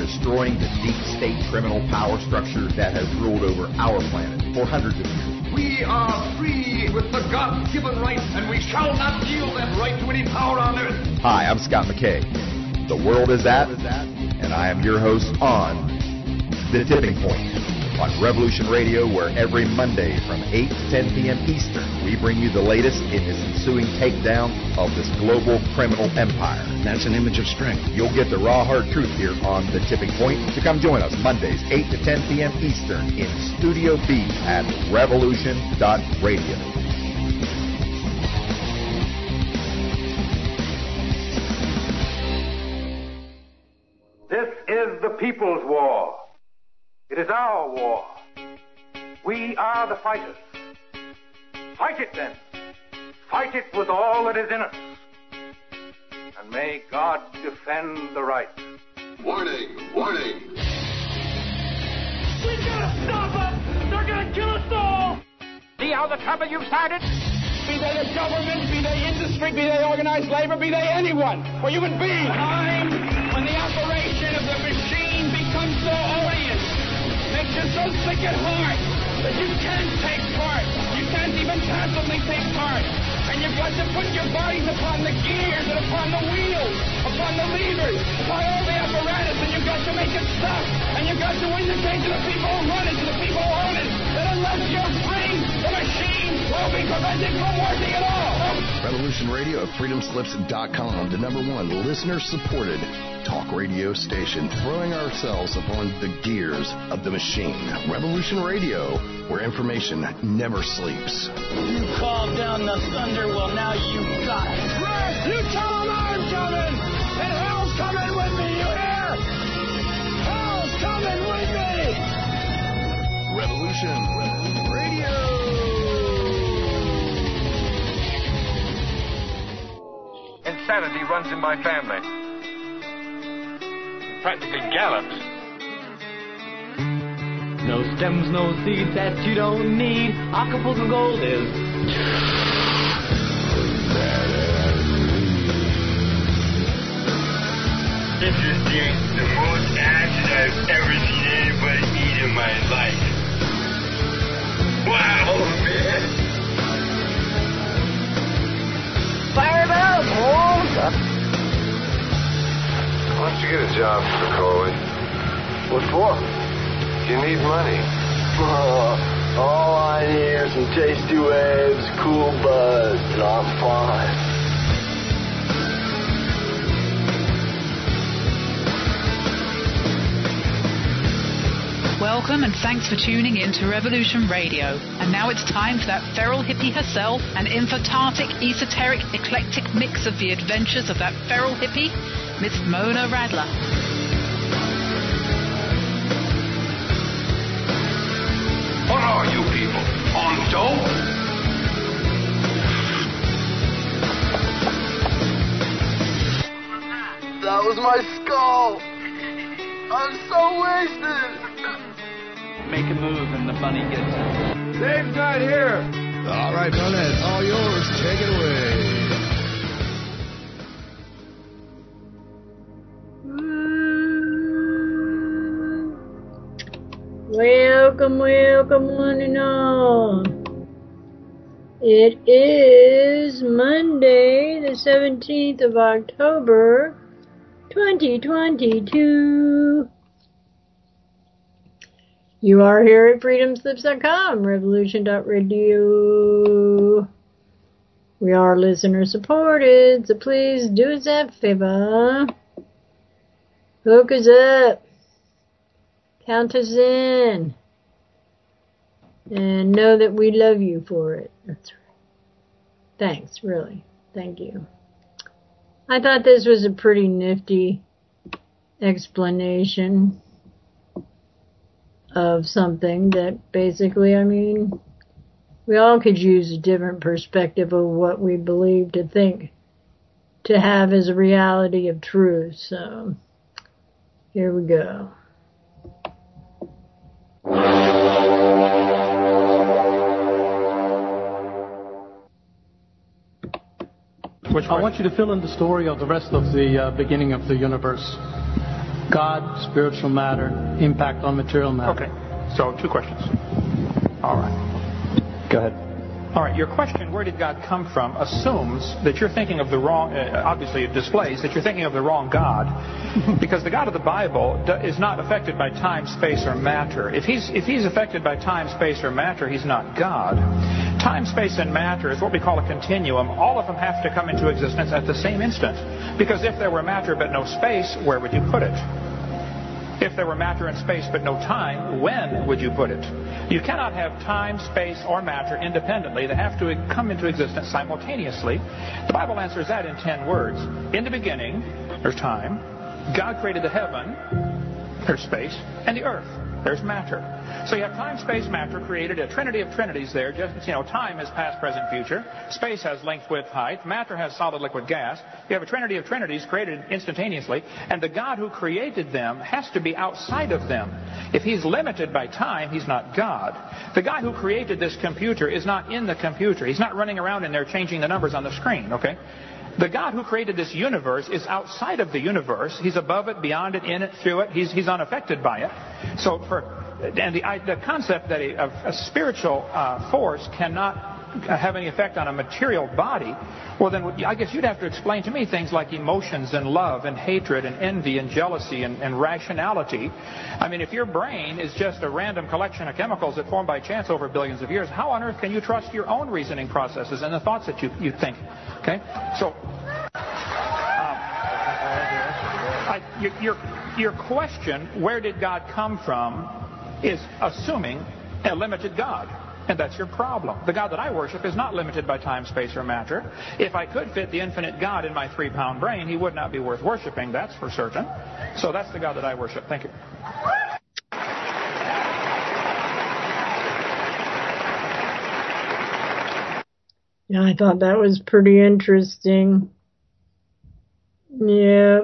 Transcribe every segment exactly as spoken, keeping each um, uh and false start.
destroying the deep state criminal power structure that has ruled over our planet for hundreds of years. We are free with the God-given right, and we shall not yield that right to any power on earth. Hi, I'm Scott McKay. The world is at, and I am your host on The Tipping Point on Revolution Radio, where every Monday from eight to ten p.m. Eastern, we bring you the latest in this ensuing takedown of this global criminal empire. That's an image of strength. You'll get the raw, hard truth here on The Tipping Point. So come join us Mondays, eight to ten p.m. Eastern in Studio B at revolution dot radio. This is the people's war. It is our war. We are the fighters. Fight it then. Fight it with all that is in us. And may God defend the right. Warning! Warning! We gotta stop them! They're gonna kill us all! See how the trouble you've started? Be they the government, be they industry, be they organized labor, be they anyone, or human beings. Time when the operation of the machine becomes so odious, makes you so sick at heart that you can't take part. You can't even passively take part. And you've got to put your bodies upon the gears and upon the wheels, upon the levers, upon all the apparatus, and you've got to make it stop. And you've got to indicate to the people who run it, to the people who own it, that unless you're free, the machine will be prevented from working at all. Revolution Radio at freedom slips dot com, the number one listener-supported talk radio station, throwing ourselves upon the gears of the machine. Revolution Radio, where information never sleeps. You called down the thunder, well now you got it. Right. You tell them I'm coming, and hell's coming with me, you hear? Hell's coming with me! Revolution Radio. Insanity runs in my family. Practically gallops. No stems, no seeds that you don't need. Acapulco Gold is. Interesting. The most acid I've ever seen anybody eat in my life. Wow, man. Fire it up, Holmes! Why don't you get a job, Spicoli? What for? You need money. Uh, all I need are some tasty waves, cool buzz, and I'm fine. Welcome and thanks for tuning in to Revolution Radio. And now it's time for that feral hippie herself, an infantartic, esoteric, eclectic mix of the adventures of that feral hippie, Miss Mona Radler. What are you people? On dope? That was my skull. I'm so wasted. Make a move and the bunny gets it. Dave's not here. All right, Mona, it's all yours. Take it away. Welcome, welcome, one and all. It is Monday, the seventeenth of October, twenty twenty-two. You are here at freedom slips dot com, revolution dot radio. We are listener supported, so please do us that favor. Hook us up. Count us in. And know that we love you for it. That's right. Thanks, really. Thank you. I thought this was a pretty nifty explanation of something that basically, I mean, we all could use a different perspective of what we believe to think to have as a reality of truth. So, here we go. I want you to fill in the story of the rest of the uh, beginning of the universe. God, spiritual matter, impact on material matter. Okay, so two questions. All right. Go ahead. All right, your question, where did God come from, assumes that you're thinking of the wrong, uh, obviously it displays that you're thinking of the wrong God, because the God of the Bible do, is not affected by time, space, or matter. If he's, if he's affected by time, space, or matter, he's not God. Time, space, and matter is what we call a continuum. All of them have to come into existence at the same instant, because if there were matter but no space, where would you put it? If there were matter and space but no time, when would you put it? You cannot have time, space, or matter independently. They have to come into existence simultaneously. The Bible answers that in ten words. In the beginning, there's time. God created the heaven, there's space, and the earth, there's matter. So you have time, space, matter, created a trinity of trinities there. Just, you know, time is past, present, future. Space has length, width, height. Matter has solid, liquid, gas. You have a trinity of trinities created instantaneously. And the God who created them has to be outside of them. If he's limited by time, he's not God. The guy who created this computer is not in the computer. He's not running around in there changing the numbers on the screen, okay? The God who created this universe is outside of the universe. He's above it, beyond it, in it, through it. He's, he's unaffected by it. So for, and the, the concept that a, a spiritual uh, force cannot have any effect on a material body, well then I guess you'd have to explain to me things like emotions and love and hatred and envy and jealousy and, and rationality. I mean, if your brain is just a random collection of chemicals that formed by chance over billions of years, how on earth can you trust your own reasoning processes and the thoughts that you, you think? Okay? So, um, I, your, your, your question, where did God come from, is assuming a limited God. And that's your problem. The God that I worship is not limited by time, space, or matter. If I could fit the infinite God in my three-pound brain, he would not be worth worshiping, that's for certain. So that's the God that I worship. Thank you. Yeah, I thought that was pretty interesting. Yeah.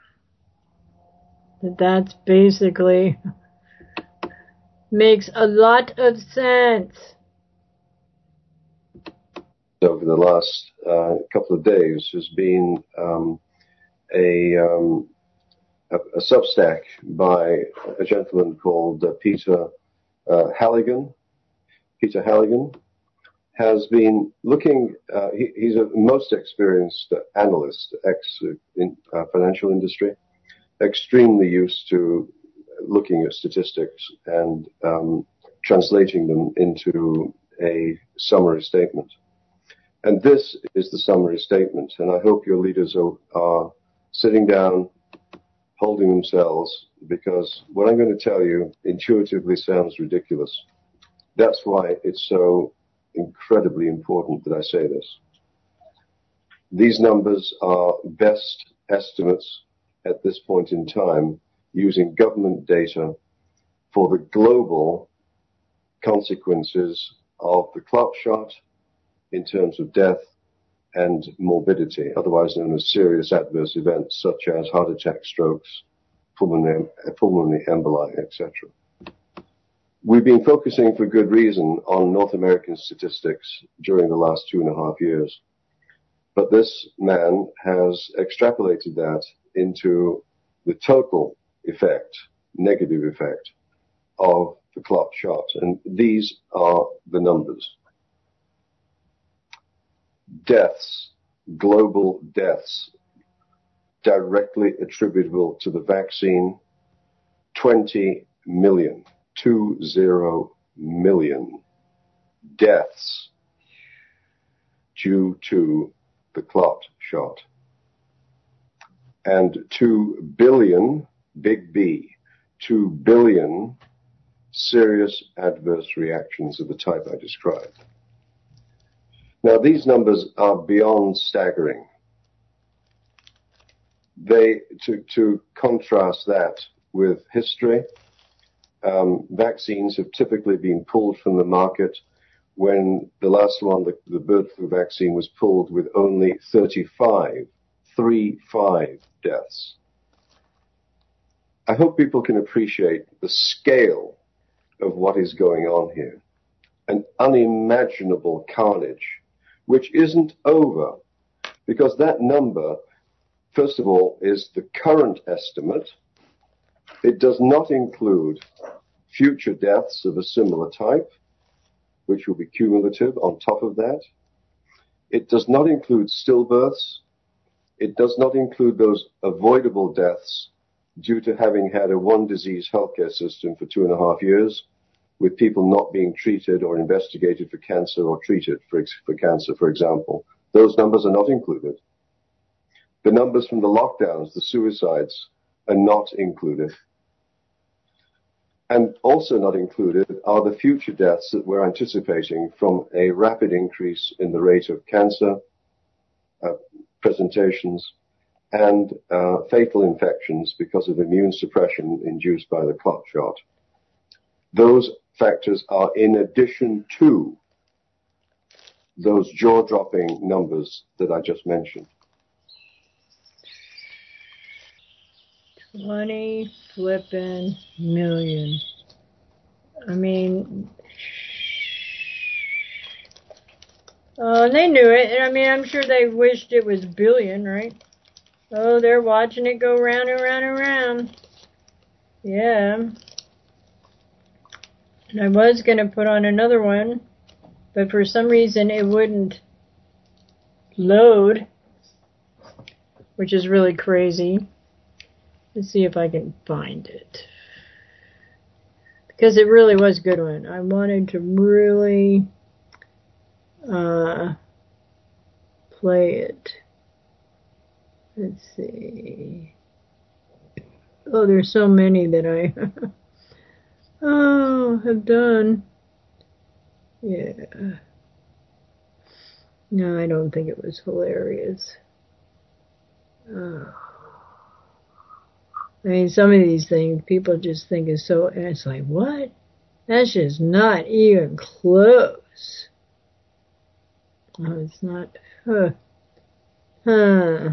That's basically... makes a lot of sense. Over the last uh, couple of days has been um, a, um, a, a Substack by a gentleman called uh, Peter uh, Halligan. Peter Halligan has been looking, uh, he, he's a most experienced analyst, ex in uh, financial industry, extremely used to looking at statistics and um, translating them into a summary statement. And this is the summary statement, and I hope your leaders are, are sitting down, holding themselves, because what I'm going to tell you intuitively sounds ridiculous. That's why it's so incredibly important that I say this. These numbers are best estimates at this point in time using government data for the global consequences of the clot shot in terms of death and morbidity, otherwise known as serious adverse events such as heart attack, strokes, pulmonary, pulmonary emboli, et cetera. We've been focusing for good reason on North American statistics during the last two and a half years. But this man has extrapolated that into the total effect, negative effect, of the clot shot. And these are the numbers. Deaths, global deaths, directly attributable to the vaccine, twenty million, two zero million deaths due to the clot shot. And two billion, big B, two billion serious adverse reactions of the type I described. Now, these numbers are beyond staggering. They, to, to contrast that with history, um, vaccines have typically been pulled from the market when the last one, the, the bird flu vaccine, was pulled with only thirty-five, three, five deaths. I hope people can appreciate the scale of what is going on here. An unimaginable carnage, which isn't over, because that number, first of all, is the current estimate, It does not include future deaths of a similar type, which will be cumulative on top of that. It does not include stillbirths. It does not include those avoidable deaths due to having had a one-disease healthcare system for two and a half years, with people not being treated or investigated for cancer or treated for, for cancer, for example. Those numbers are not included. The numbers from the lockdowns, the suicides, are not included. And also not included are the future deaths that we're anticipating from a rapid increase in the rate of cancer uh, presentations and uh, fatal infections because of immune suppression induced by the clot shot. Those factors are in addition to those jaw-dropping numbers that I just mentioned. Twenty flippin' million. I mean, oh, they knew it. I mean, I'm sure they wished it was billion, right? Oh, they're watching it go round and round and round. Yeah. And I was going to put on another one, but for some reason it wouldn't load, which is really crazy. Let's see if I can find it. Because it really was a good one. I wanted to really uh, play it. Let's see. Oh, there's so many that I oh have done. Yeah. No, I don't think it was hilarious. Oh. I mean, some of these things people just think is so, and it's like, what? That's just not even close. Oh, it's not, huh. Huh.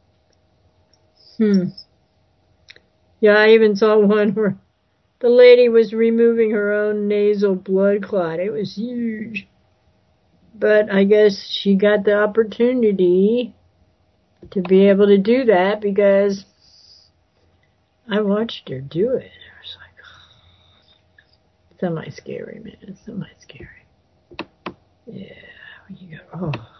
Hmm. Yeah, I even saw one where the lady was removing her own nasal blood clot. It was huge. But I guess she got the opportunity to be able to do that because I watched her do it. I was like, oh, semi-scary, man. Semi-scary. Yeah, you go, oh.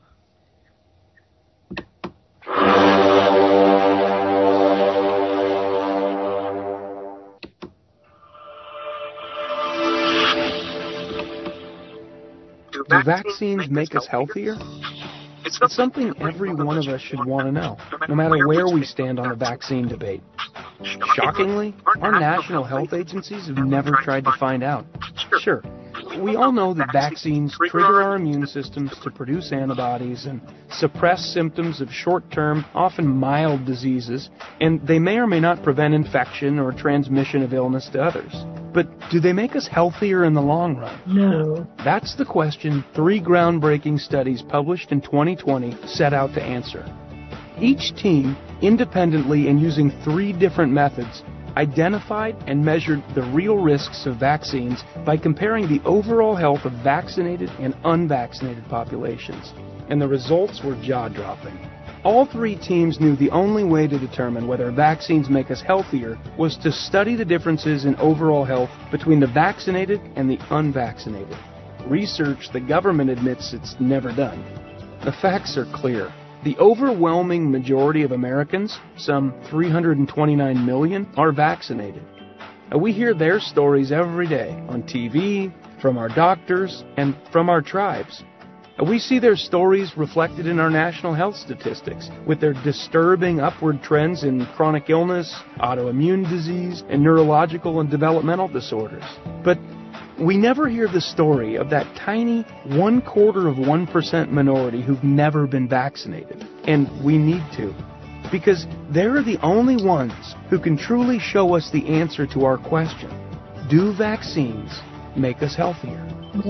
Do vaccines make us healthier? It's something every one of us should want to know, no matter where we stand on the vaccine debate. Shockingly, our national health agencies have never tried to find out. Sure, we all know that vaccines trigger our immune systems to produce antibodies and suppress symptoms of short-term, often mild diseases, and they may or may not prevent infection or transmission of illness to others. But do they make us healthier in the long run? No. That's the question three groundbreaking studies published in twenty twenty set out to answer. Each team, independently and using three different methods, identified and measured the real risks of vaccines by comparing the overall health of vaccinated and unvaccinated populations. And the results were jaw-dropping. All three teams knew the only way to determine whether vaccines make us healthier was to study the differences in overall health between the vaccinated and the unvaccinated. Research the government admits it's never done. The facts are clear. The overwhelming majority of Americans, some three hundred twenty-nine million, are vaccinated. And we hear their stories every day on T V, from our doctors, and from our tribes. And we see their stories reflected in our national health statistics, with their disturbing upward trends in chronic illness, autoimmune disease, and neurological and developmental disorders. But we never hear the story of that tiny one quarter of one percent minority who've never been vaccinated. And we need to. Because they're the only ones who can truly show us the answer to our question. Do vaccines make us healthier?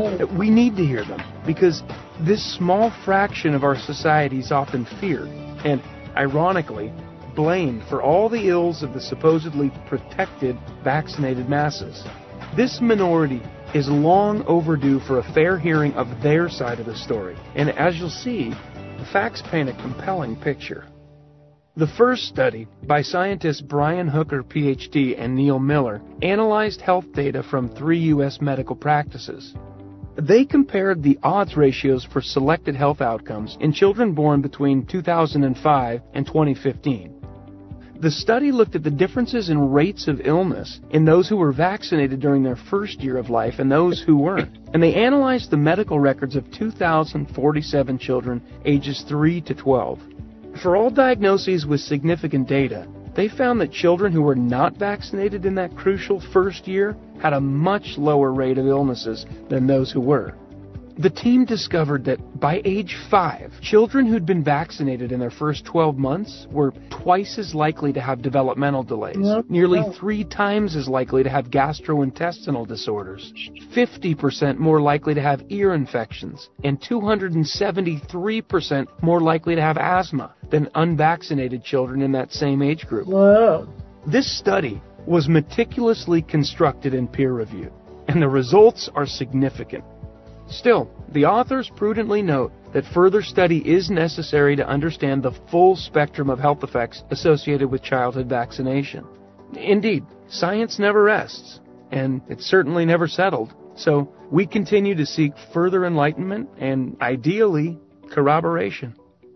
We need to hear them, because this small fraction of our society is often feared and, ironically, blamed for all the ills of the supposedly protected, vaccinated masses. This minority is long overdue for a fair hearing of their side of the story, and as you'll see, the facts paint a compelling picture. The first study, by scientists Brian Hooker, P H D, and Neil Miller, analyzed health data from three U S medical practices. They compared the odds ratios for selected health outcomes in children born between two thousand five and twenty fifteen. The study looked at the differences in rates of illness in those who were vaccinated during their first year of life and those who weren't. And they analyzed the medical records of two thousand forty-seven children ages three to twelve. For all diagnoses with significant data, they found that children who were not vaccinated in that crucial first year had a much lower rate of illnesses than those who were. The team discovered that by age five, children who'd been vaccinated in their first twelve months were twice as likely to have developmental delays, yep. nearly three times as likely to have gastrointestinal disorders, fifty percent more likely to have ear infections, and two hundred seventy-three percent more likely to have asthma than unvaccinated children in that same age group. Whoa. This study was meticulously constructed and peer-reviewed, and the results are significant. Still, the authors prudently note that further study is necessary to understand the full spectrum of health effects associated with childhood vaccination. Indeed, science never rests, and it's certainly never settled, so we continue to seek further enlightenment and, ideally, corroboration.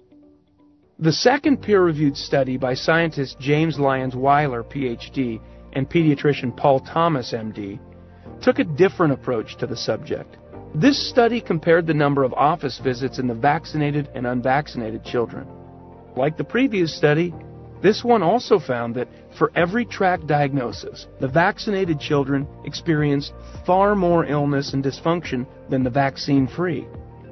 The second peer-reviewed study by scientists James Lyons Weiler, P H D, and pediatrician Paul Thomas, M D, took a different approach to the subject. This study compared the number of office visits in the vaccinated and unvaccinated children. Like the previous study, this one also found that for every tracked diagnosis, the vaccinated children experienced far more illness and dysfunction than the vaccine-free.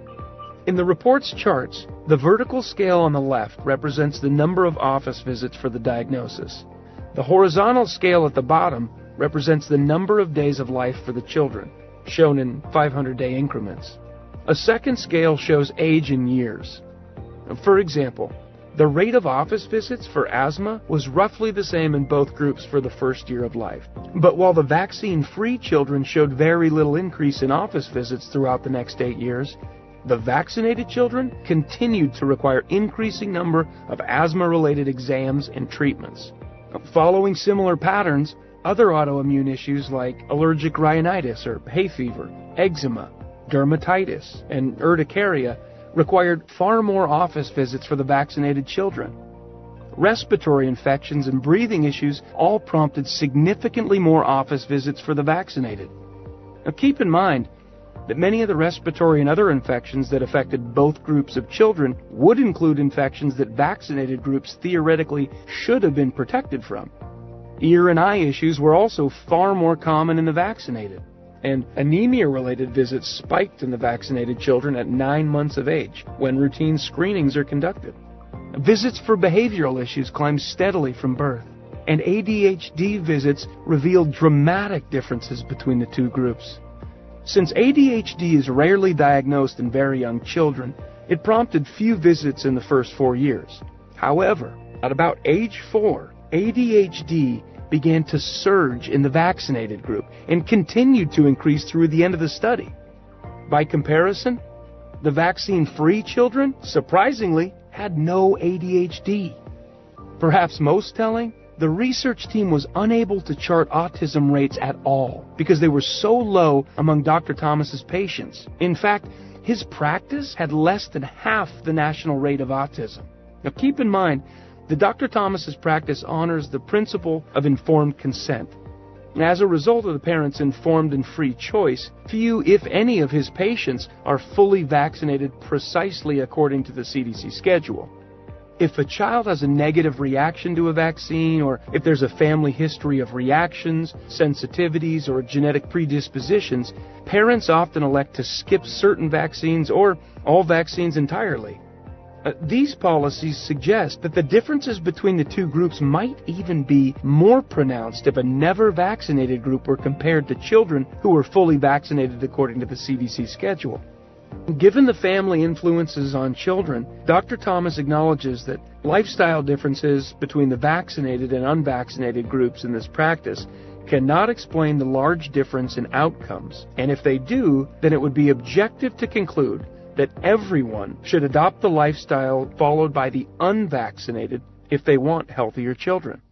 In the report's charts, the vertical scale on the left represents the number of office visits for the diagnosis. The horizontal scale at the bottom represents the number of days of life for the children, shown in five hundred day increments. A second scale shows age in years. For example, the rate of office visits for asthma was roughly the same in both groups for the first year of life. But while the vaccine-free children showed very little increase in office visits throughout the next eight years, the vaccinated children continued to require increasing number of asthma-related exams and treatments. Following similar patterns, other autoimmune issues like allergic rhinitis or hay fever, eczema, dermatitis, and urticaria required far more office visits for the vaccinated children. Respiratory infections and breathing issues all prompted significantly more office visits for the vaccinated. Now keep in mind that many of the respiratory and other infections that affected both groups of children would include infections that vaccinated groups theoretically should have been protected from. Ear and eye issues were also far more common in the vaccinated, and anemia-related visits spiked in the vaccinated children at nine months of age, when routine screenings are conducted. Visits for behavioral issues climbed steadily from birth, and A D H D visits revealed dramatic differences between the two groups. Since A D H D is rarely diagnosed in very young children, it prompted few visits in the first four years. However, at about age four, A D H D began to surge in the vaccinated group and continued to increase through the end of the study. By comparison, the vaccine-free children, surprisingly, had no A D H D. Perhaps most telling, the research team was unable to chart autism rates at all because they were so low among Doctor Thomas's patients. In fact, his practice had less than half the national rate of autism. Now keep in mind, the Doctor Thomas's practice honors the principle of informed consent. As a result of the parents' informed and free choice, few, if any, of his patients are fully vaccinated precisely according to the C D C schedule. If a child has a negative reaction to a vaccine, or if there's a family history of reactions, sensitivities, or genetic predispositions, parents often elect to skip certain vaccines or all vaccines entirely. Uh, these policies suggest that the differences between the two groups might even be more pronounced if a never vaccinated group were compared to children who were fully vaccinated according to the C D C schedule. Given the family influences on children, Doctor Thomas acknowledges that lifestyle differences between the vaccinated and unvaccinated groups in this practice cannot explain the large difference in outcomes, and if they do, then it would be objective to conclude that everyone should adopt the lifestyle followed by the unvaccinated if they want healthier children.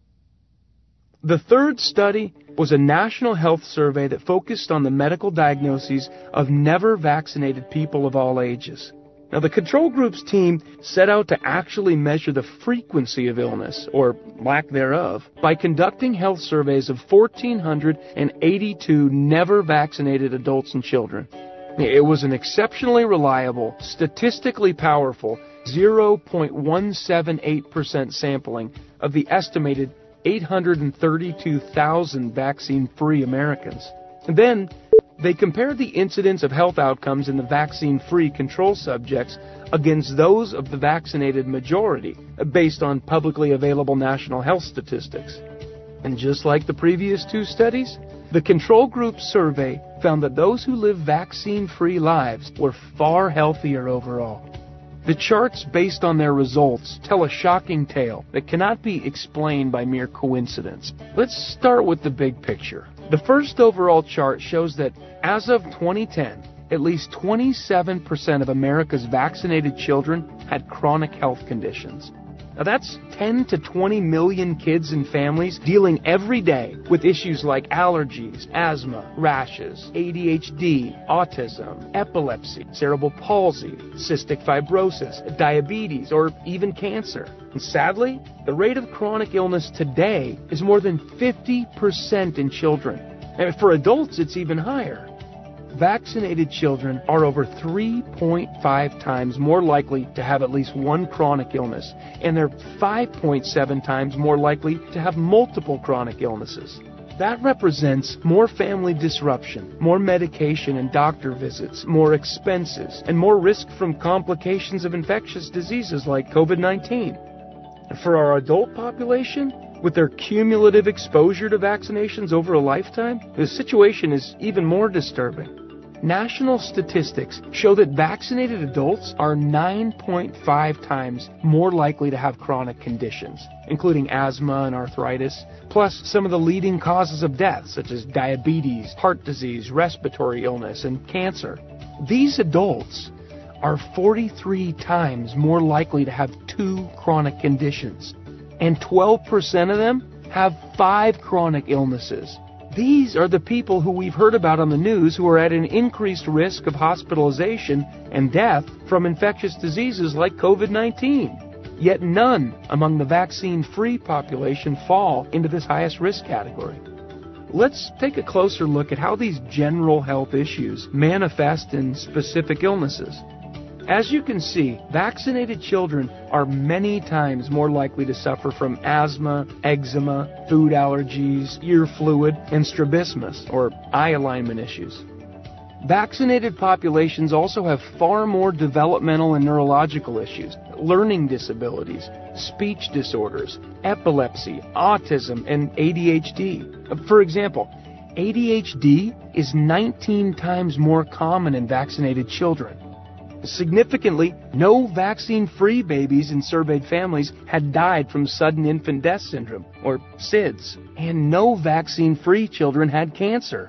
The third study was a national health survey that focused on the medical diagnoses of never vaccinated people of all ages. Now, the control group's team set out to actually measure the frequency of illness, or lack thereof, by conducting health surveys of one thousand four hundred eighty-two never vaccinated adults and children. It was an exceptionally reliable, statistically powerful zero point one seven eight percent sampling of the estimated eight hundred thirty-two thousand vaccine-free Americans. And then they compared the incidence of health outcomes in the vaccine-free control subjects against those of the vaccinated majority, based on publicly available national health statistics. And just like the previous two studies, the control group survey found that those who live vaccine-free lives were far healthier overall. The charts based on their results tell a shocking tale that cannot be explained by mere coincidence. Let's start with the big picture. The first overall chart shows that as of twenty ten, at least twenty-seven percent of America's vaccinated children had chronic health conditions. Now that's ten to twenty million kids and families dealing every day with issues like allergies, asthma, rashes, A D H D, autism, epilepsy, cerebral palsy, cystic fibrosis, diabetes, or even cancer. And sadly, the rate of chronic illness today is more than fifty percent in children. And for adults, it's even higher. Vaccinated children are over three point five times more likely to have at least one chronic illness, and they're five point seven times more likely to have multiple chronic illnesses. That represents more family disruption, more medication and doctor visits, more expenses, and more risk from complications of infectious diseases like COVID nineteen. For our adult population, with their cumulative exposure to vaccinations over a lifetime, the situation is even more disturbing. National statistics show that vaccinated adults are nine point five times more likely to have chronic conditions, including asthma and arthritis, plus some of the leading causes of death, such as diabetes, heart disease, respiratory illness, and cancer. These adults are forty-three times more likely to have two chronic conditions, and twelve percent of them have five chronic illnesses. These are the people who we've heard about on the news who are at an increased risk of hospitalization and death from infectious diseases like COVID nineteen. Yet none among the vaccine-free population fall into this highest risk category. Let's take a closer look at how these general health issues manifest in specific illnesses. As you can see, vaccinated children are many times more likely to suffer from asthma, eczema, food allergies, ear fluid, and strabismus, or eye alignment issues. Vaccinated populations also have far more developmental and neurological issues, learning disabilities, speech disorders, epilepsy, autism, and A D H D. For example, A D H D is nineteen times more common in vaccinated children. Significantly, no vaccine-free babies in surveyed families had died from sudden infant death syndrome, or S I D S, and no vaccine-free children had cancer.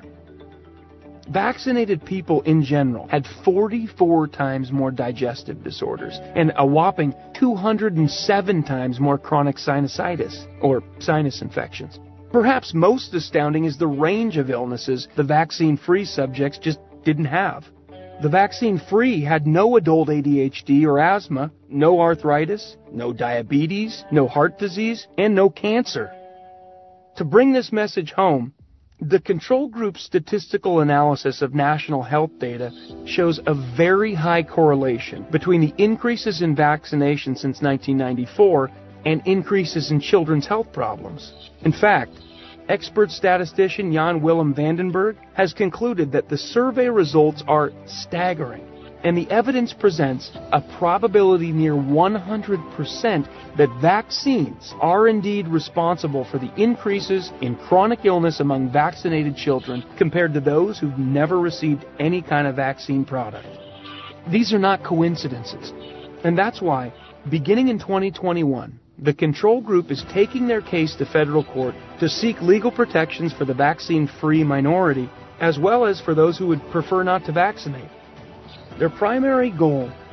Vaccinated people in general had forty-four times more digestive disorders and a whopping two hundred seven times more chronic sinusitis, or sinus infections. Perhaps most astounding is the range of illnesses the vaccine-free subjects just didn't have. The vaccine-free had no adult A D H D or asthma, no arthritis, no diabetes, no heart disease, and no cancer. To bring this message home, the control group's statistical analysis of national health data shows a very high correlation between the increases in vaccination since nineteen ninety-four and increases in children's health problems. In fact, expert statistician Jan Willem Vandenberg has concluded that the survey results are staggering, and the evidence presents a probability near one hundred percent that vaccines are indeed responsible for the increases in chronic illness among vaccinated children compared to those who've never received any kind of vaccine product. These are not coincidences, and that's why, beginning in twenty twenty-one, the control group is taking their case to federal court to seek legal protections for the vaccine-free minority, as well as for those who would prefer not to vaccinate. Their primary goal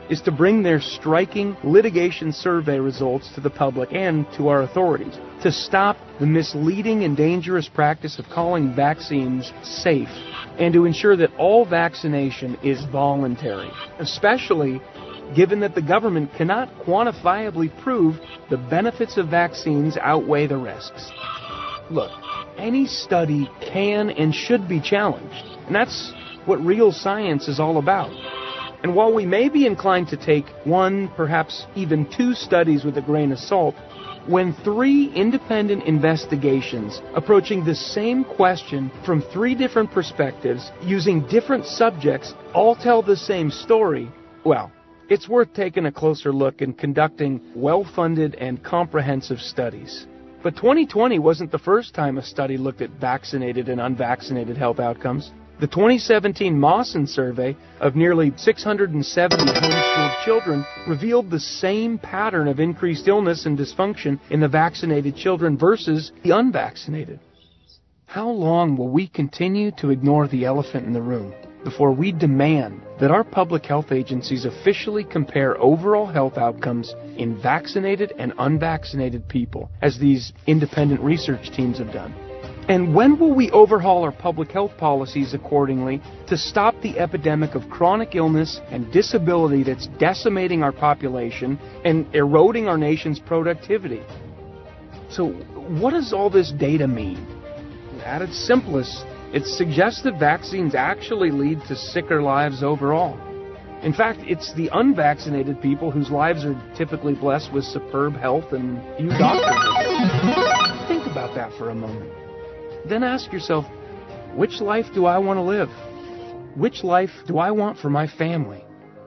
is to bring their striking litigation survey results to the public and to our authorities to stop the misleading and dangerous practice of calling vaccines safe and to ensure that all vaccination is voluntary, especially given that the government cannot quantifiably prove the benefits of vaccines outweigh the risks. Look, any study can and should be challenged, and that's what real science is all about. And while we may be inclined to take one, perhaps even two studies with a grain of salt, when three independent investigations approaching the same question from three different perspectives using different subjects all tell the same story, well, it's worth taking a closer look and conducting well-funded and comprehensive studies. But twenty twenty wasn't the first time a study looked at vaccinated and unvaccinated health outcomes. The twenty seventeen Mawson survey of nearly six hundred seventy homeschooled children revealed the same pattern of increased illness and dysfunction in the vaccinated children versus the unvaccinated. How long will we continue to ignore the elephant in the room before we demand that our public health agencies officially compare overall health outcomes in vaccinated and unvaccinated people, as these independent research teams have done? And when will we overhaul our public health policies accordingly to stop the epidemic of chronic illness and disability that's decimating our population and eroding our nation's productivity? So what does all this data mean? At its simplest, it suggests that vaccines actually lead to sicker lives overall. In fact, it's the unvaccinated people whose lives are typically blessed with superb health and few doctor visits. Think about that for a moment. Then ask yourself, which life do I want to live? Which life do I want for my family?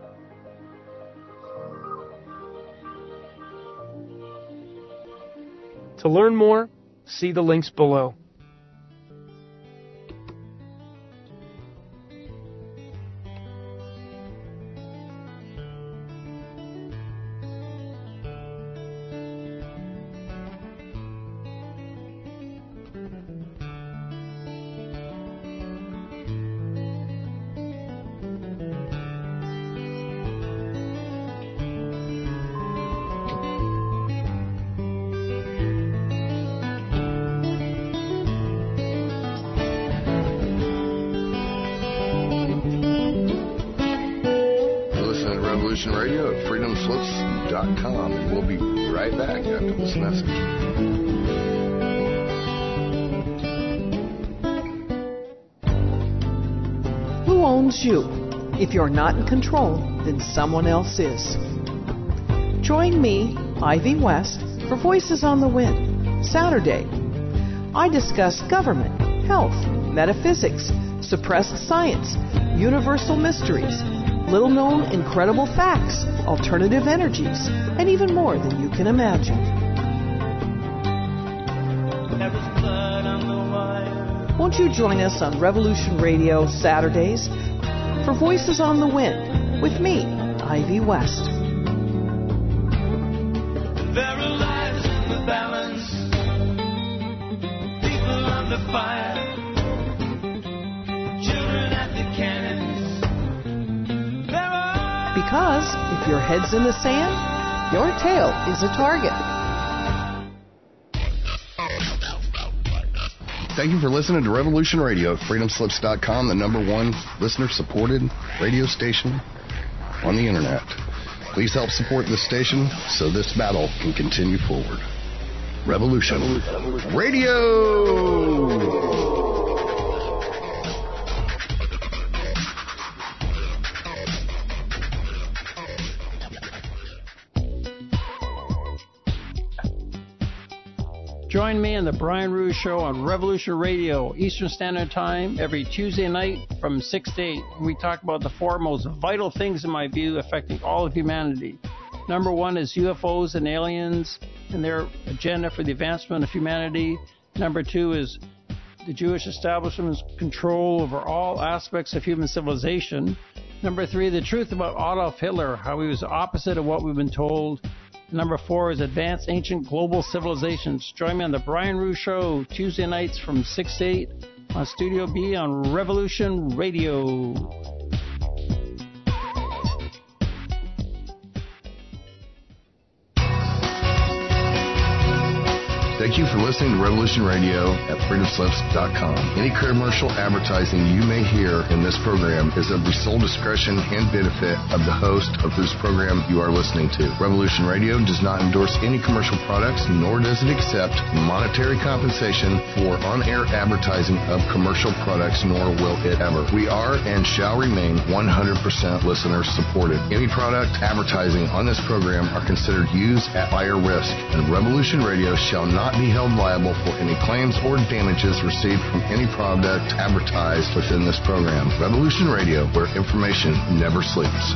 To learn more, see the links below. Radio at freedom slips dot com, and we'll be right back after this message. Who owns you? If you're not in control, then someone else is. Join me, Ivy West, for Voices on the Wind, Saturday. I discuss government, health, metaphysics, suppressed science, universal mysteries, little-known incredible facts, alternative energies, and even more than you can imagine. Won't you join us on Revolution Radio Saturdays for Voices on the Wind with me, Ivy West. There are lives in the balance, people under fire, children at the cannons. Because if your head's in the sand, your tail is a target. Thank you for listening to Revolution Radio at freedom slips dot com, the number one listener-supported radio station on the Internet. Please help support this station so this battle can continue forward. Revolution Radio! Join me on the Brian Ruhe Show on Revolution Radio, Eastern Standard Time, every Tuesday night from six to eight. We talk about the four most vital things, in my view, affecting all of humanity. Number one is U F Os and aliens and their agenda for the advancement of humanity. Number two is the Jewish establishment's control over all aspects of human civilization. Number three, the truth about Adolf Hitler, how he was the opposite of what we've been told. Number four is Advanced Ancient Global Civilizations. Join me on the Brian Ruhe Show, Tuesday nights from six to eight on Studio B on Revolution Radio. Thank you for listening to Revolution Radio at freedom slips dot com. Any commercial advertising you may hear in this program is of the sole discretion and benefit of the host of whose program you are listening to. Revolution Radio does not endorse any commercial products, nor does it accept monetary compensation for on-air advertising of commercial products, nor will it ever. We are and shall remain one hundred percent listener supported. Any product advertising on this program are considered used at higher risk, and Revolution Radio shall not be held liable for any claims or damages received from any product advertised within this program. Revolution Radio, where information never sleeps.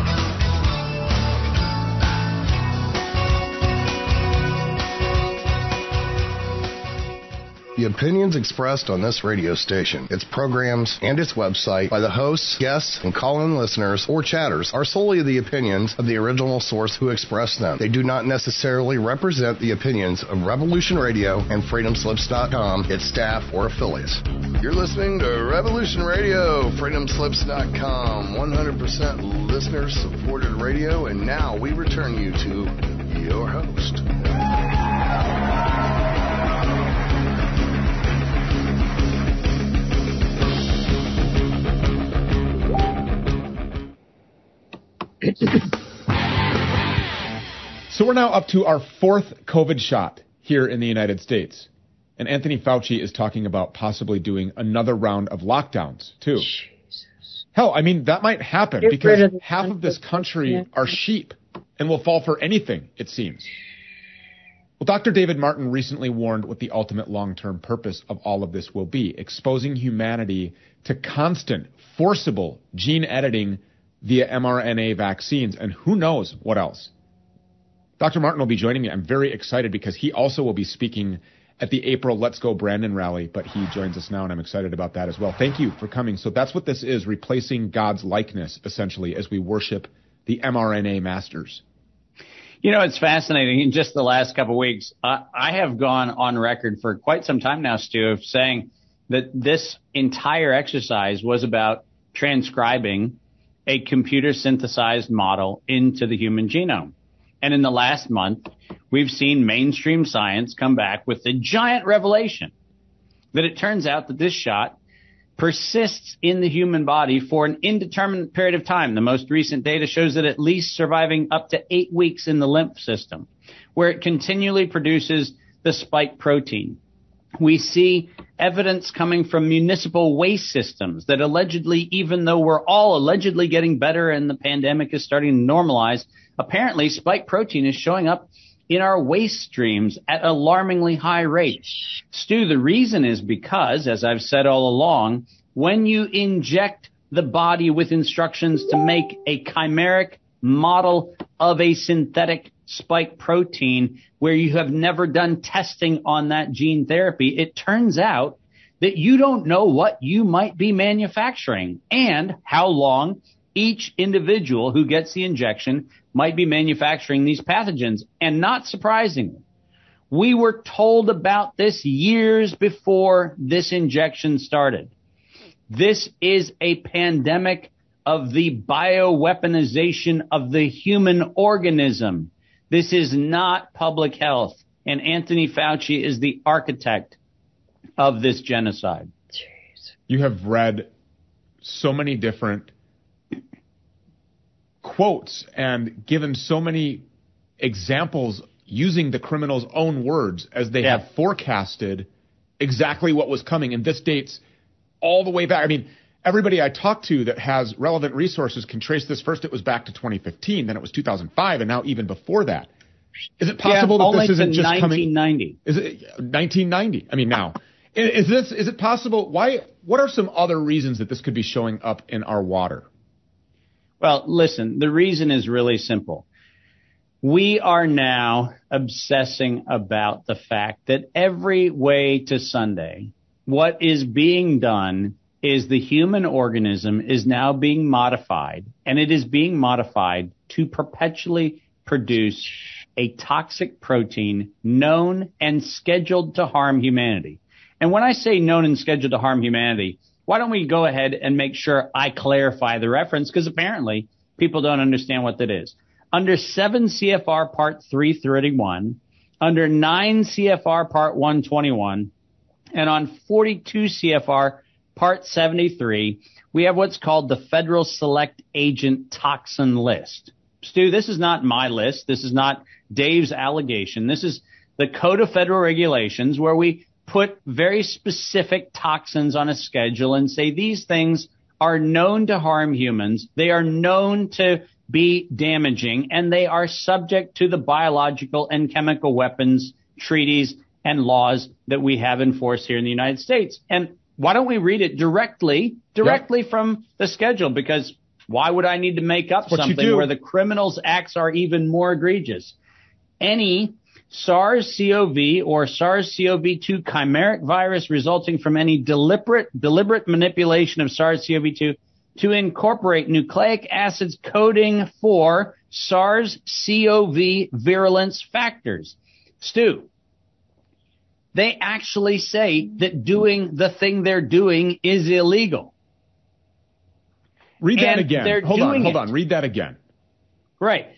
The opinions expressed on this radio station, its programs, and its website by the hosts, guests, and call-in listeners or chatters are solely the opinions of the original source who expressed them. They do not necessarily represent the opinions of Revolution Radio and freedom slips dot com, its staff, or affiliates. You're listening to Revolution Radio, freedom slips dot com, one hundred percent listener-supported radio, and now we return you to your host. So we're now up to our fourth COVID shot here in the United States. And Anthony Fauci is talking about possibly doing another round of lockdowns, too. Jesus. Hell, I mean, that might happen Get because of half of this country yeah. are sheep and will fall for anything, it seems. Well, Doctor David Martin recently warned what the ultimate long-term purpose of all of this will be, exposing humanity to constant, forcible gene editing via mRNA vaccines, and who knows what else. Doctor Martin will be joining me. I'm very excited because he also will be speaking at the April Let's Go Brandon rally, but he joins us now, and I'm excited about that as well. Thank you for coming. So that's what this is, replacing God's likeness, essentially, as we worship the mRNA masters. You know, it's fascinating. In just the last couple of weeks, uh, I have gone on record for quite some time now, Stu, of saying that this entire exercise was about transcribing a computer-synthesized model into the human genome. And in the last month, we've seen mainstream science come back with the giant revelation that it turns out that this shot persists in the human body for an indeterminate period of time. The most recent data shows that at least surviving up to eight weeks in the lymph system, where it continually produces the spike protein. We see evidence coming from municipal waste systems that allegedly, even though we're all allegedly getting better and the pandemic is starting to normalize, apparently spike protein is showing up in our waste streams at alarmingly high rates. Stu, the reason is because, as I've said all along, when you inject the body with instructions to make a chimeric model of a synthetic spike protein where you have never done testing on that gene therapy, it turns out that you don't know what you might be manufacturing and how long each individual who gets the injection might be manufacturing these pathogens. And not surprisingly, we were told about this years before this injection started. This is a pandemic of the bioweaponization of the human organism. This is not public health. And Anthony Fauci is the architect of this genocide. Jeez. You have read so many different quotes and given so many examples using the criminal's own words as they yeah. have forecasted exactly what was coming. And this dates all the way back. I mean, everybody I talk to that has relevant resources can trace this. First, it was back to twenty fifteen, then it was two thousand five, and now even before that. Is it possible yeah, that this isn't just nineteen ninety. coming? Is it nineteen ninety? I mean, now, is this is it possible? Why? What are some other reasons that this could be showing up in our water? Well, listen, the reason is really simple. We are now obsessing about the fact that every way to Sunday, what is being done is the human organism is now being modified, and it is being modified to perpetually produce a toxic protein known and scheduled to harm humanity. And when I say known and scheduled to harm humanity, why don't we go ahead and make sure I clarify the reference, because apparently people don't understand what that is. Under seven C F R Part three thirty-one, under nine C F R Part one twenty-one and on forty-two C F R Part seventy-three, we have what's called the Federal Select Agent Toxin List. Stu, this is not my list. This is not Dave's allegation. This is the Code of Federal Regulations, where we put very specific toxins on a schedule and say these things are known to harm humans. They are known to be damaging, and they are subject to the biological and chemical weapons treaties and laws that we have in force here in the United States. And why don't we read it directly, directly yep. from the schedule? Because why would I need to make up That's something where the criminal's acts are even more egregious? Any SARS-C o V or SARS-C o V two chimeric virus resulting from any deliberate deliberate manipulation of SARS-C o V two to incorporate nucleic acids coding for SARS-C o V virulence factors. Stu, they actually say that doing the thing they're doing is illegal. Read that And again. they're Hold on, doing hold it. on. Read that again. Right.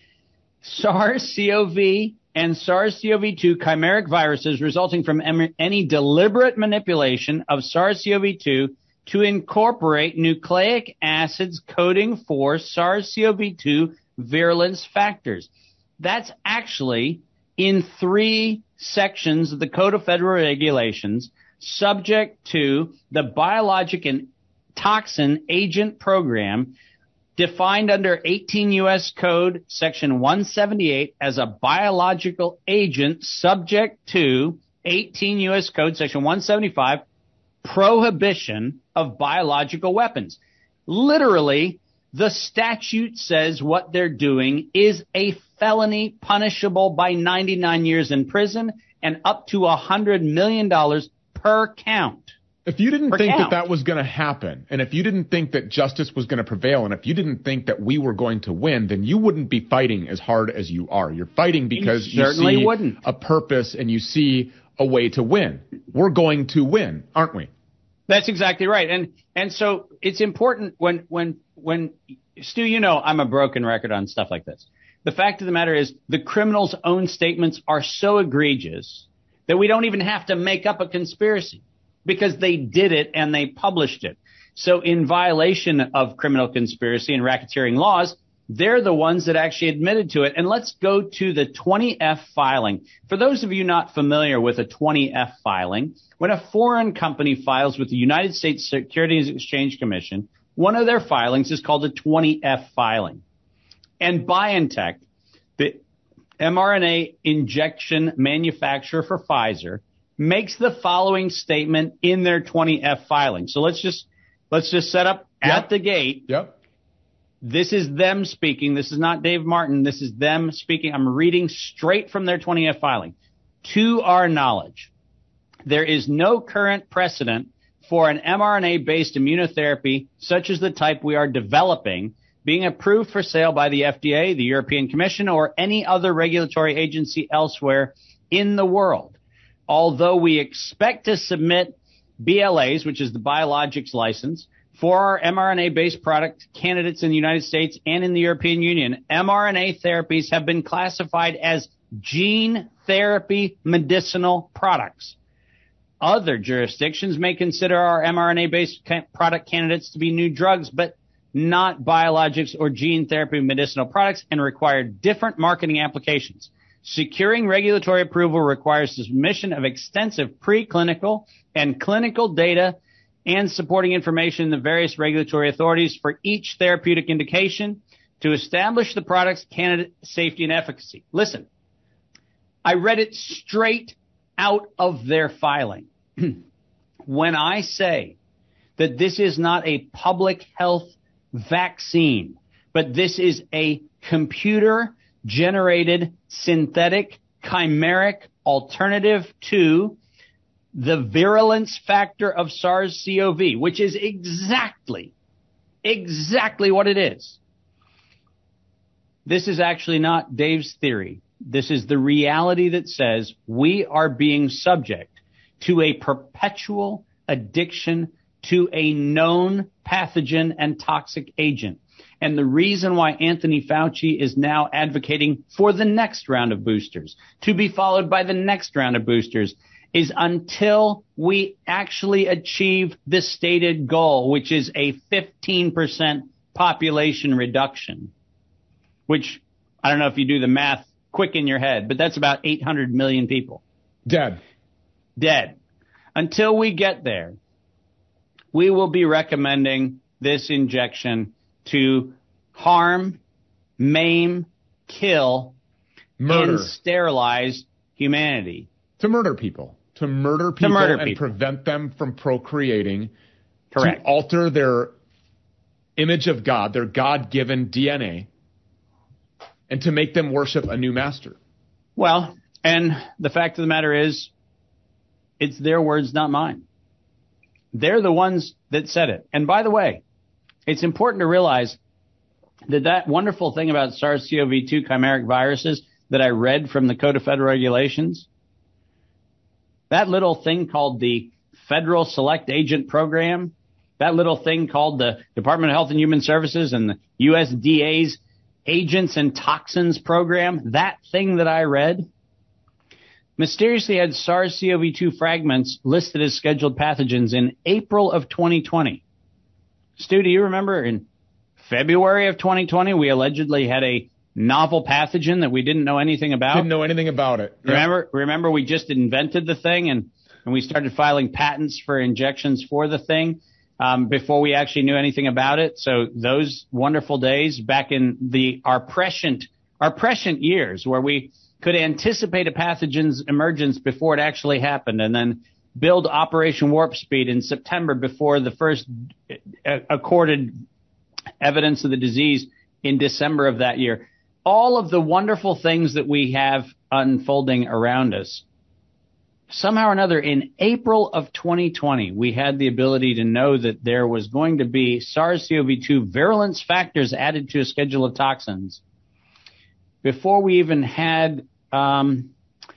SARS-C o V and SARS-C o V two chimeric viruses resulting from em- any deliberate manipulation of SARS-C o V two to incorporate nucleic acids coding for SARS-C o V two virulence factors. That's actually in three sections of the Code of Federal Regulations, subject to the Biologic and Toxin Agent Program, defined under eighteen U S Code Section one seventy-eight as a biological agent subject to eighteen U S Code Section one seventy-five, prohibition of biological weapons. Literally, the statute says what they're doing is a felony punishable by ninety-nine years in prison and up to one hundred million dollars per count. If you didn't per think count. that that was going to happen, and if you didn't think that justice was going to prevail, and if you didn't think that we were going to win, then you wouldn't be fighting as hard as you are. You're fighting because You you, certainly see wouldn't. a purpose and you see a way to win. We're going to win, aren't we? That's exactly right. And and so it's important when when when Stu, you know, I'm a broken record on stuff like this. The fact of the matter is the criminal's own statements are so egregious that we don't even have to make up a conspiracy because they did it and they published it. So in violation of criminal conspiracy and racketeering laws, they're the ones that actually admitted to it. And let's go to the twenty F filing. For those of you not familiar with a twenty F filing, when a foreign company files with the United States Securities and Exchange Commission, one of their filings is called a twenty F filing. And BioNTech, the mRNA injection manufacturer for Pfizer, makes the following statement in their twenty F filing. So let's just let's just set up Yep. at the gate. Yep. This is them speaking. This is not Dave Martin. This is them speaking. I'm reading straight from their twenty F filing. To our knowledge, there is no current precedent for an mRNA-based immunotherapy such as the type we are developing being approved for sale by the F D A, the European Commission, or any other regulatory agency elsewhere in the world. Although we expect to submit B L As, which is the biologics license, for our mRNA-based product candidates in the United States and in the European Union, mRNA therapies have been classified as gene therapy medicinal products. Other jurisdictions may consider our mRNA-based ca- product candidates to be new drugs, but not biologics or gene therapy medicinal products, and require different marketing applications. Securing regulatory approval requires the submission of extensive preclinical and clinical data and supporting information in the various regulatory authorities for each therapeutic indication to establish the product's candidate safety and efficacy. Listen, I read it straight out of their filing. When I say that this is not a public health vaccine, but this is a computer-generated synthetic chimeric alternative to the virulence factor of SARS-C o V, which is exactly, exactly what it is. This is actually not Dave's theory. This is the reality that says we are being subject to a perpetual addiction to a known pathogen and toxic agent. And the reason why Anthony Fauci is now advocating for the next round of boosters, to be followed by the next round of boosters, is until we actually achieve the stated goal, which is a fifteen percent population reduction, which I don't know if you do the math quick in your head, but that's about eight hundred million people. Dead. Dead. Until we get there, we will be recommending this injection to harm, maim, kill, murder, and sterilize humanity. To murder people. To murder people to murder and people. prevent them from procreating. Correct. To alter their image of God, their God-given D N A, and to make them worship a new master. Well, and the fact of the matter is, it's their words, not mine. They're the ones that said it. And by the way, it's important to realize that that wonderful thing about SARS-C o V two chimeric viruses that I read from the Code of Federal Regulations, that little thing called the Federal Select Agent Program, that little thing called the Department of Health and Human Services and the U S D A's Agents and Toxins Program, that thing that I read, mysteriously had SARS-C o V two fragments listed as scheduled pathogens in April of twenty twenty. Stu, do you remember in February of twenty twenty, we allegedly had a novel pathogen that we didn't know anything about? Didn't know anything about it. Remember, yeah. remember we just invented the thing and, and we started filing patents for injections for the thing um, before we actually knew anything about it. So those wonderful days back in the our prescient, our prescient years where we could anticipate a pathogen's emergence before it actually happened and then build Operation Warp Speed in September before the first accorded evidence of the disease in December of that year. All of the wonderful things that we have unfolding around us. Somehow or another, in April of twenty twenty, we had the ability to know that there was going to be SARS-C o V two virulence factors added to a schedule of toxins before we even had um,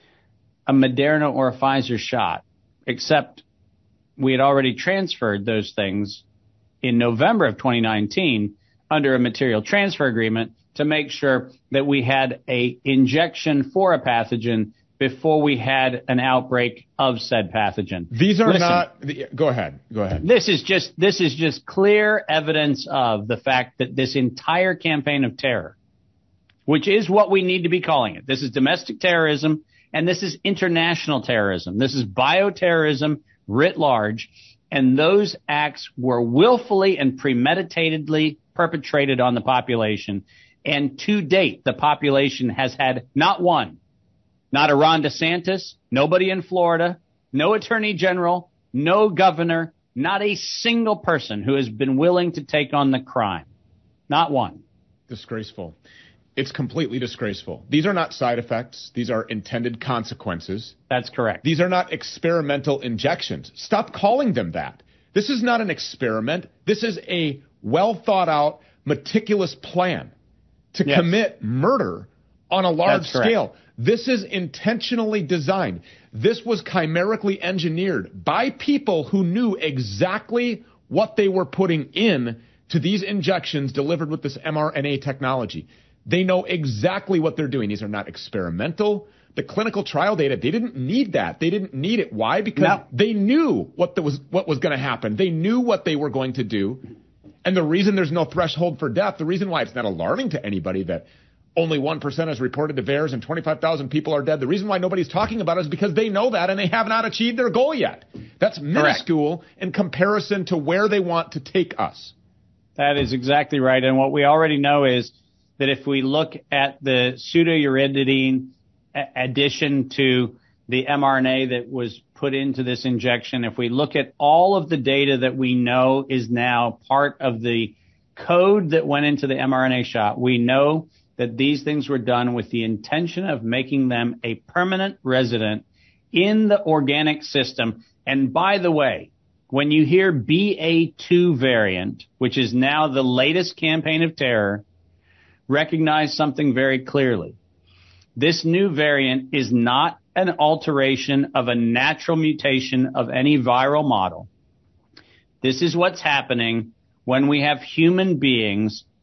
a Moderna or a Pfizer shot, except we had already transferred those things in November of twenty nineteen under a material transfer agreement to make sure that we had a injection for a pathogen before we had an outbreak of said pathogen. These are Listen, not. Go ahead. Go ahead. This is just this is just clear evidence of the fact that this entire campaign of terror, which is what we need to be calling it. This is domestic terrorism, and this is international terrorism. This is bioterrorism writ large, and those acts were willfully and premeditatedly perpetrated on the population. And to date, the population has had not one, not a Ron DeSantis, nobody in Florida, no attorney general, no governor, not a single person who has been willing to take on the crime. Not one. Disgraceful. It's completely disgraceful. These are not side effects. These are intended consequences. That's correct. These are not experimental injections. Stop calling them that. This is not an experiment. This is a well thought out, meticulous plan to yes. commit murder on a large scale. This is intentionally designed. This was chimerically engineered by people who knew exactly what they were putting in to these injections delivered with this mRNA technology. They know exactly what they're doing. These are not experimental. The clinical trial data, they didn't need that. They didn't need it. Why? Because no. they knew what the was what was going to happen. They knew what they were going to do. And the reason there's no threshold for death, the reason why it's not alarming to anybody that only one percent is reported to V A E R S and twenty-five thousand people are dead, the reason why nobody's talking about it is because they know that and they have not achieved their goal yet. That's minuscule Correct. In comparison to where they want to take us. That is exactly right. And what we already know is that if we look at the pseudouridine addition to the mRNA that was put into this injection, if we look at all of the data that we know is now part of the code that went into the mRNA shot, we know that these things were done with the intention of making them a permanent resident in the organic system. And by the way, when you hear B A two variant, which is now the latest campaign of terror, recognize something very clearly. This new variant is not an alteration of a natural mutation of any viral model. This is what's happening when we have human beings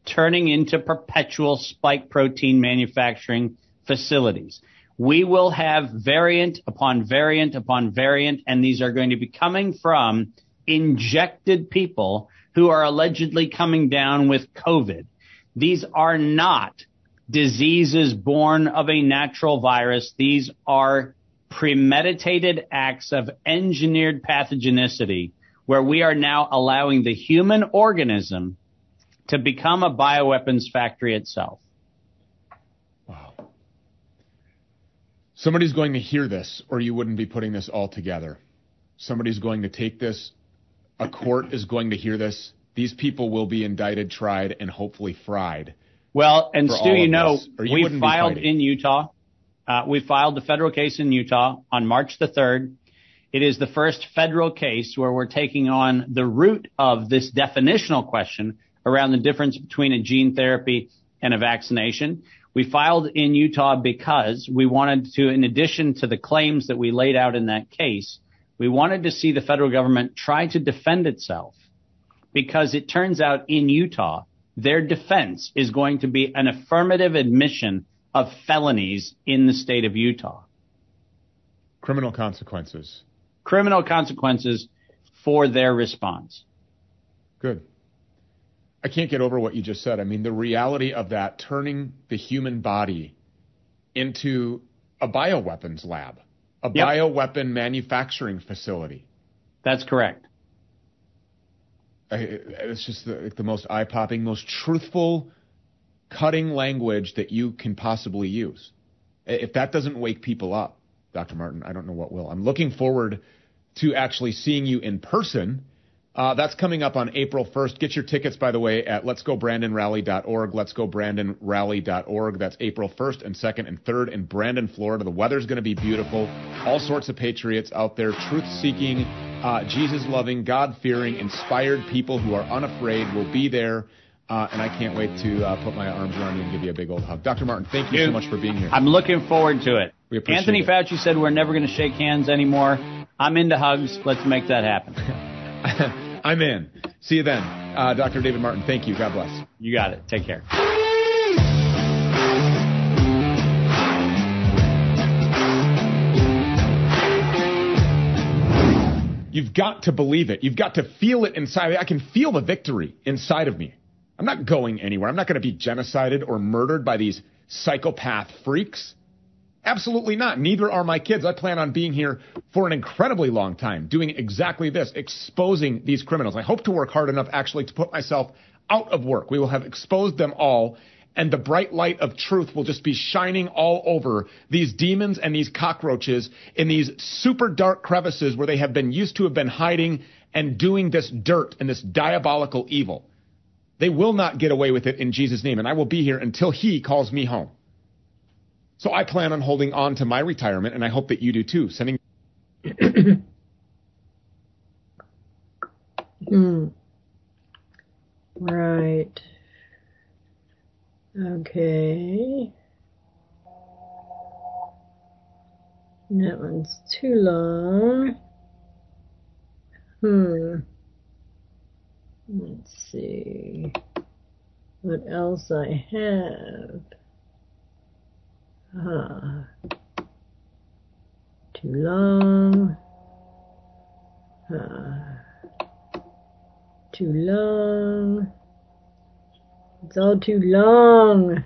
turning into perpetual spike protein manufacturing facilities. We will have variant upon variant upon variant, and these are going to be coming from injected people who are allegedly coming down with COVID. These are not diseases born of a natural virus. These are premeditated acts of engineered pathogenicity, where we are now allowing the human organism to become a bioweapons factory itself. Wow. Somebody's going to hear this, or you wouldn't be putting this all together. Somebody's going to take this. A court is going to hear this. These people will be indicted, tried, and hopefully fried. Well, and Stu, you know, you we filed in Utah. Uh, we filed the federal case in Utah on March the third. It is the first federal case where we're taking on the root of this definitional question around the difference between a gene therapy and a vaccination. We filed in Utah because we wanted to, in addition to the claims that we laid out in that case, we wanted to see the federal government try to defend itself, because it turns out in Utah, their defense is going to be an affirmative admission of felonies in the state of Utah. Criminal consequences. Criminal consequences for their response. Good. I can't get over what you just said. I mean, the reality of that, turning the human body into a bioweapons lab, a yep. bioweapon manufacturing facility. That's correct. I, it's just the, the most eye-popping, most truthful, cutting language that you can possibly use. If that doesn't wake people up, Doctor Martin, I don't know what will. I'm looking forward to actually seeing you in person. Uh, that's coming up on April first. Get your tickets, by the way, at lets go brandon rally dot org, lets go brandon rally dot org. That's April first and second and third in Brandon, Florida. The weather's going to be beautiful. All sorts of patriots out there, truth-seeking, uh, Jesus-loving, God-fearing, inspired people who are unafraid will be there. Uh, and I can't wait to uh, put my arms around you and give you a big old hug. Doctor Martin, thank you Dude, so much for being here. I'm looking forward to it. We appreciate Anthony it. Fauci said we're never going to shake hands anymore. I'm into hugs. Let's make that happen. I'm in. See you then. Uh, Doctor David Martin, thank you. God bless. You got it. Take care. You've got to believe it. You've got to feel it inside. I can feel the victory inside of me. I'm not going anywhere. I'm not going to be genocided or murdered by these psychopath freaks. Absolutely not. Neither are my kids. I plan on being here for an incredibly long time, doing exactly this, exposing these criminals. I hope to work hard enough actually to put myself out of work. We will have exposed them all, and the bright light of truth will just be shining all over these demons and these cockroaches in these super dark crevices where they have been used to have been hiding and doing this dirt and this diabolical evil. They will not get away with it in Jesus' name, and I will be here until he calls me home. So I plan on holding on to my retirement, and I hope that you do too. Sending. Hmm. Right. Okay. That one's too long. Hmm. Let's see what else I have. Ah, too long. Ah, too long. It's all too long.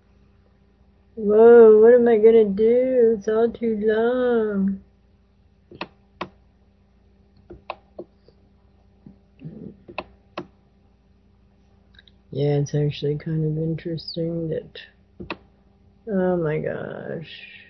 Whoa, what am I gonna do? It's all too long. Yeah, it's actually kind of interesting that. Oh my gosh.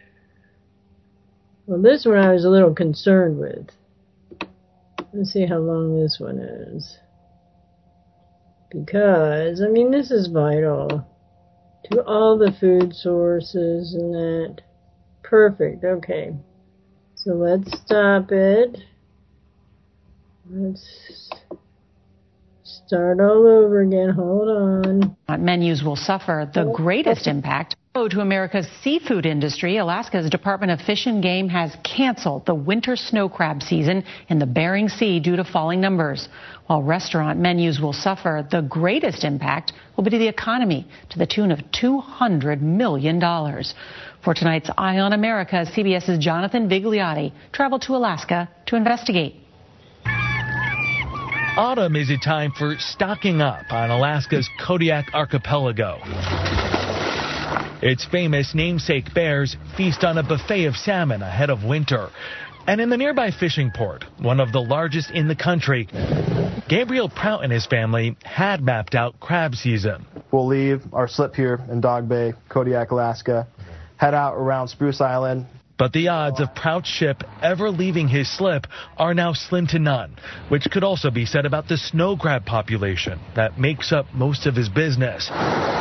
Well, this one I was a little concerned with. Let's see how long this one is. Because, I mean, this is vital to all the food sources and that. Perfect. Okay. So let's stop it. Let's Start all over again. Hold on. Menus will suffer the greatest impact. To America's seafood industry, Alaska's Department of Fish and Game has canceled the winter snow crab season in the Bering Sea due to falling numbers. While restaurant menus will suffer, the greatest impact will be to the economy to the tune of two hundred million dollars. For tonight's Eye on America, CBS's Jonathan Vigliotti traveled to Alaska to investigate. Autumn is a time for stocking up on Alaska's Kodiak Archipelago. Its famous namesake bears feast on a buffet of salmon ahead of winter. And in the nearby fishing port, one of the largest in the country, Gabriel Prout and his family had mapped out crab season. We'll leave our slip here in Dog Bay, Kodiak, Alaska, head out around Spruce Island. But the odds of Prout's ship ever leaving his slip are now slim to none, which could also be said about the snow crab population that makes up most of his business.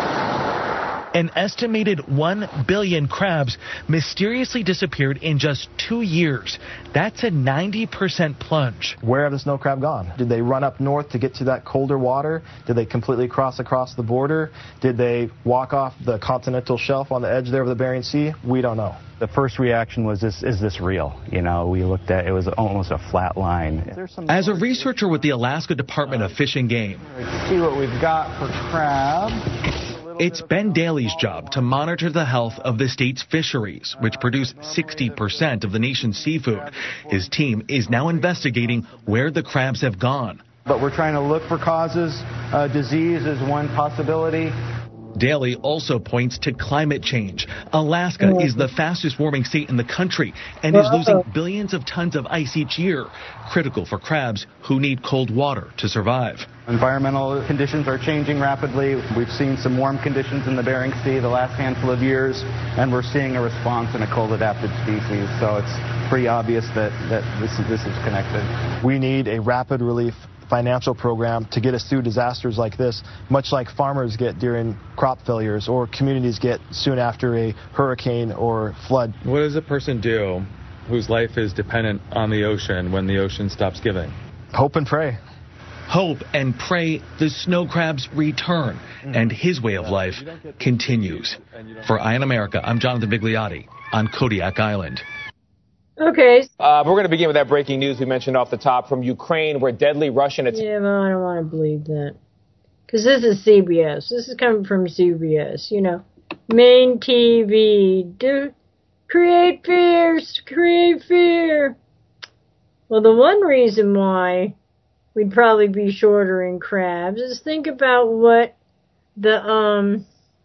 An estimated one billion crabs mysteriously disappeared in just two years. That's a ninety percent plunge. Where have the snow crab gone? Did they run up north to get to that colder water? Did they completely cross across the border? Did they walk off the continental shelf on the edge there of the Bering Sea? We don't know. The first reaction was, this, is this real? You know, we looked at it, was almost a flat line. As a researcher with the Alaska Department of Fish and Game, let's see what we've got for crab. It's Ben Daly's job to monitor the health of the state's fisheries, which produce sixty percent of the nation's seafood. His team is now investigating where the crabs have gone. But we're trying to look for causes. Uh, disease is one possibility. Daly also points to climate change. Alaska is the fastest warming state in the country and is losing billions of tons of ice each year, critical for crabs who need cold water to survive. Environmental conditions are changing rapidly. We've seen some warm conditions in the Bering Sea the last handful of years, and we're seeing a response in a cold-adapted species. So it's pretty obvious that, that this, is, this is connected. We need a rapid relief financial program to get us through disasters like this, much like farmers get during crop failures or communities get soon after a hurricane or flood. What does a person do whose life is dependent on the ocean when the ocean stops giving? Hope and pray. Hope and pray the snow crabs return, and his way of life continues. For Eye on America, I'm Jonathan Vigliotti on Kodiak Island. Okay. Uh, we're going to begin with that breaking news we mentioned off the top from Ukraine, where deadly Russian... Att- yeah, but I don't want to believe that. Because this is C B S. This is coming from C B S, you know. Main T V. Do, create fear. Create fear. Well, the one reason why we'd probably be shorter in crabs is think about what the... um.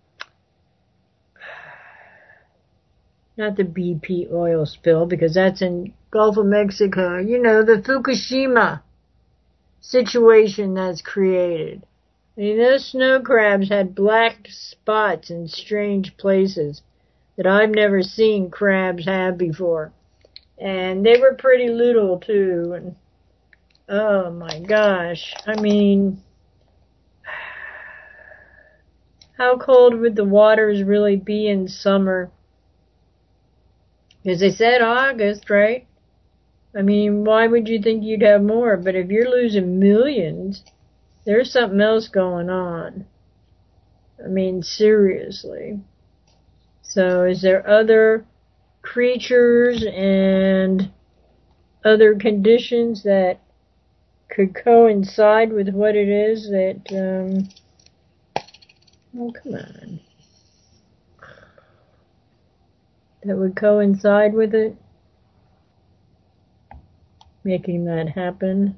Not the B P oil spill, because that's in Gulf of Mexico. You know, the Fukushima situation that's created. I mean, those snow crabs had black spots in strange places that I've never seen crabs have before. And they were pretty little, too. And oh, my gosh. I mean, how cold would the waters really be in summer? Because they said August, right? I mean, why would you think you'd have more? But if you're losing millions, there's something else going on. I mean, seriously. So is there other creatures and other conditions that could coincide with what it is that, um, oh, come on. That would coincide with it, making that happen.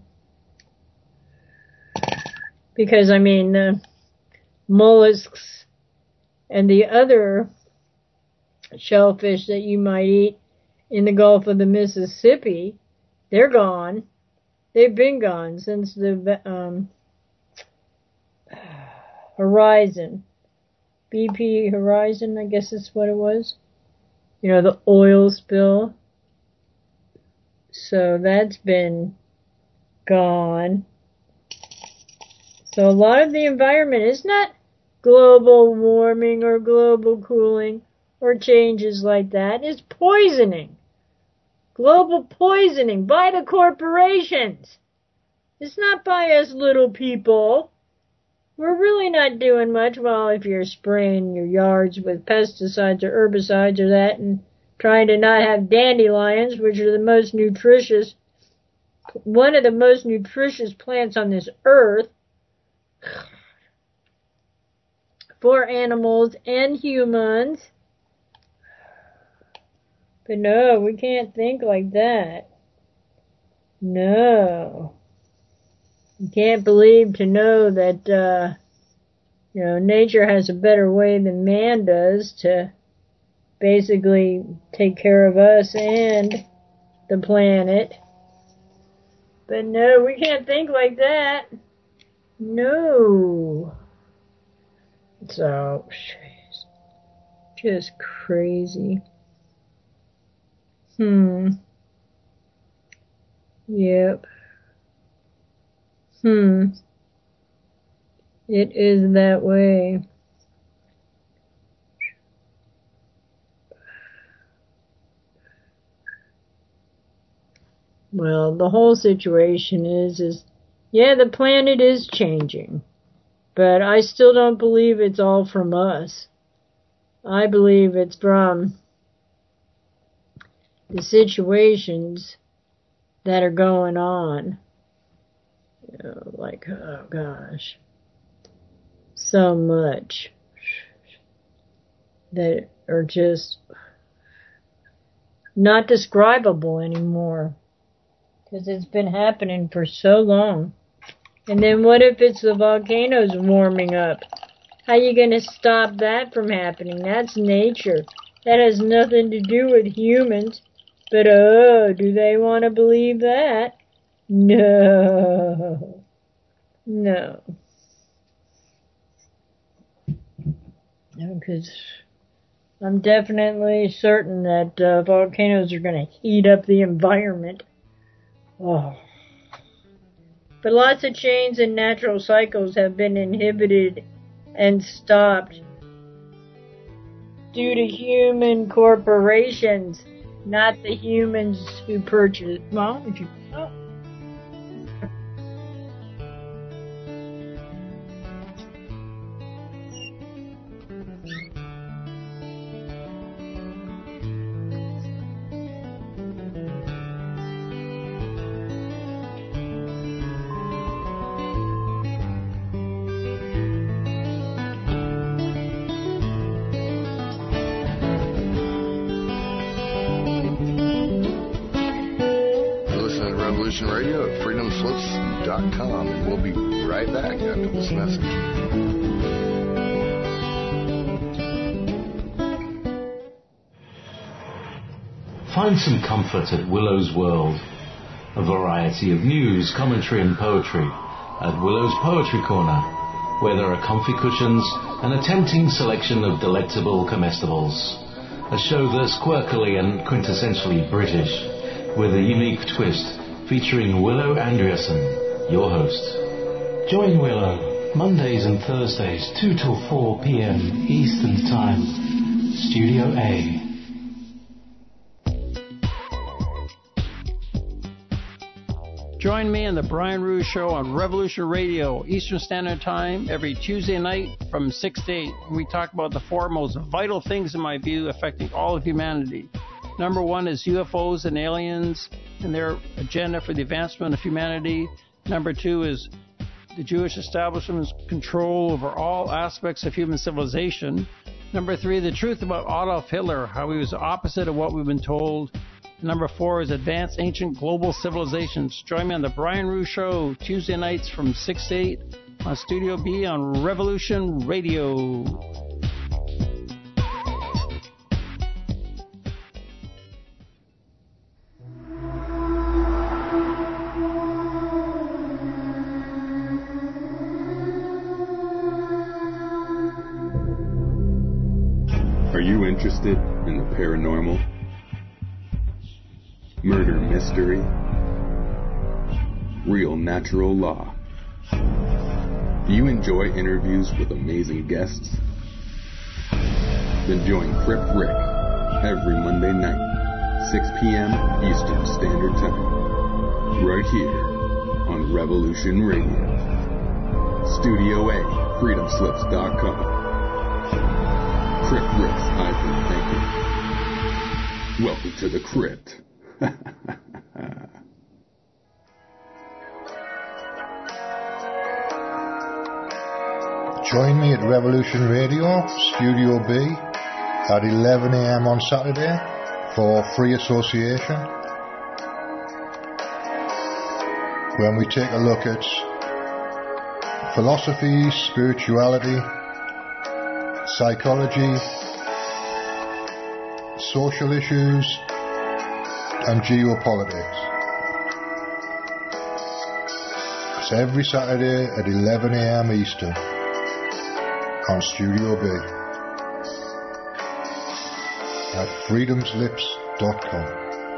Because, I mean, the mollusks and the other shellfish that you might eat in the Gulf of the Mississippi, they're gone. They've been gone since the um, Horizon. B P Horizon, I guess that's what it was. You know, the oil spill. So that's been gone. So a lot of the environment is not global warming or global cooling or changes like that. It's poisoning. Global poisoning by the corporations. It's not by us little people. we're really not doing much. Well, if you're spraying your yards with pesticides or herbicides or that and trying to not have dandelions, which are the most nutritious, one of the most nutritious plants on this earth for animals and humans. But no, we can't think like that. No. You can't believe to know that, uh, you know, nature has a better way than man does to basically take care of us and the planet. But no, we can't think like that. No. So, just crazy. Hmm. Yep. Hmm. It is that way. Well, the whole situation is, is, yeah, the planet is changing. But I still don't believe it's all from us. I believe it's from the situations that are going on. You know, like, oh gosh, so much that are just not describable anymore. Because it's been happening for so long. And then what if it's the volcanoes warming up? How are you going to stop that from happening? That's nature. That has nothing to do with humans. But oh, do they want to believe that? No. No. Because I'm definitely certain that uh, volcanoes are going to heat up the environment. Oh. But lots of chains and natural cycles have been inhibited and stopped due to human corporations, not the humans who purchase. Well, if you. Oh. Radio at freedom slips dot com, and we'll be right back after this message. Find some comfort at Willow's World. A variety of news, commentary and poetry at Willow's Poetry Corner, where there are comfy cushions and a tempting selection of delectable comestibles. A show that's quirkily and quintessentially British, with a unique twist, featuring Willow Andreasen, your host. Join Willow Mondays and Thursdays, two till four p.m. Eastern Time. Studio A. Join me on the Brian Ruhe Show on Revolution Radio, Eastern Standard Time, every Tuesday night from six to eight. We talk about the four most vital things, in my view, affecting all of humanity. Number one is U F Os and aliens and their agenda for the advancement of humanity. Number two is the Jewish establishment's control over all aspects of human civilization. Number three, the truth about Adolf Hitler, how he was the opposite of what we've been told. Number four is advanced ancient global civilizations. Join me on the Brian Ruhe Show, Tuesday nights from six to eight on Studio B on Revolution Radio. Are you interested in the paranormal? Murder mystery? Real natural law? Do you enjoy interviews with amazing guests? Then join Crip Rick every Monday night, six p.m. Eastern Standard Time, right here on Revolution Radio. Studio A, freedom slips dot com. Crypt Rips, I've been thinking. Welcome to the crypt. Join me at Revolution Radio, Studio B, at eleven a.m. on Saturday for Free Association, when we take a look at philosophy, spirituality, psychology, social issues, and geopolitics. It's every Saturday at eleven a.m. Eastern on Studio B at freedom slips dot com.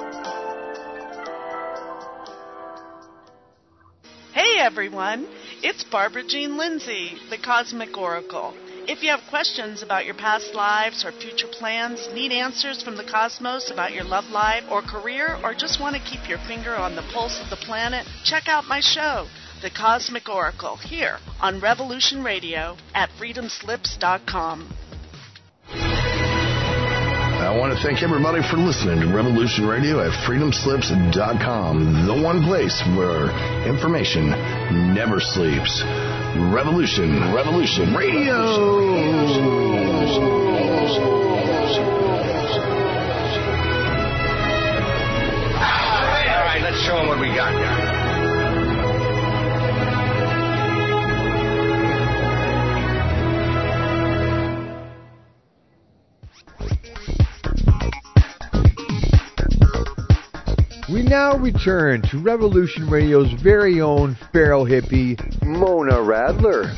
Hey everyone, it's Barbara Jean Lindsay, the Cosmic Oracle. If you have questions about your past lives or future plans, need answers from the cosmos about your love life or career, or just want to keep your finger on the pulse of the planet, check out my show, The Cosmic Oracle, here on Revolution Radio at freedom slips dot com. I want to thank everybody for listening to Revolution Radio at freedom slips dot com, the one place where information never sleeps. Revolution, Revolution Radio. All right, let's show them what we got now. We now return to Revolution Radio's very own feral hippie, Mona Radler.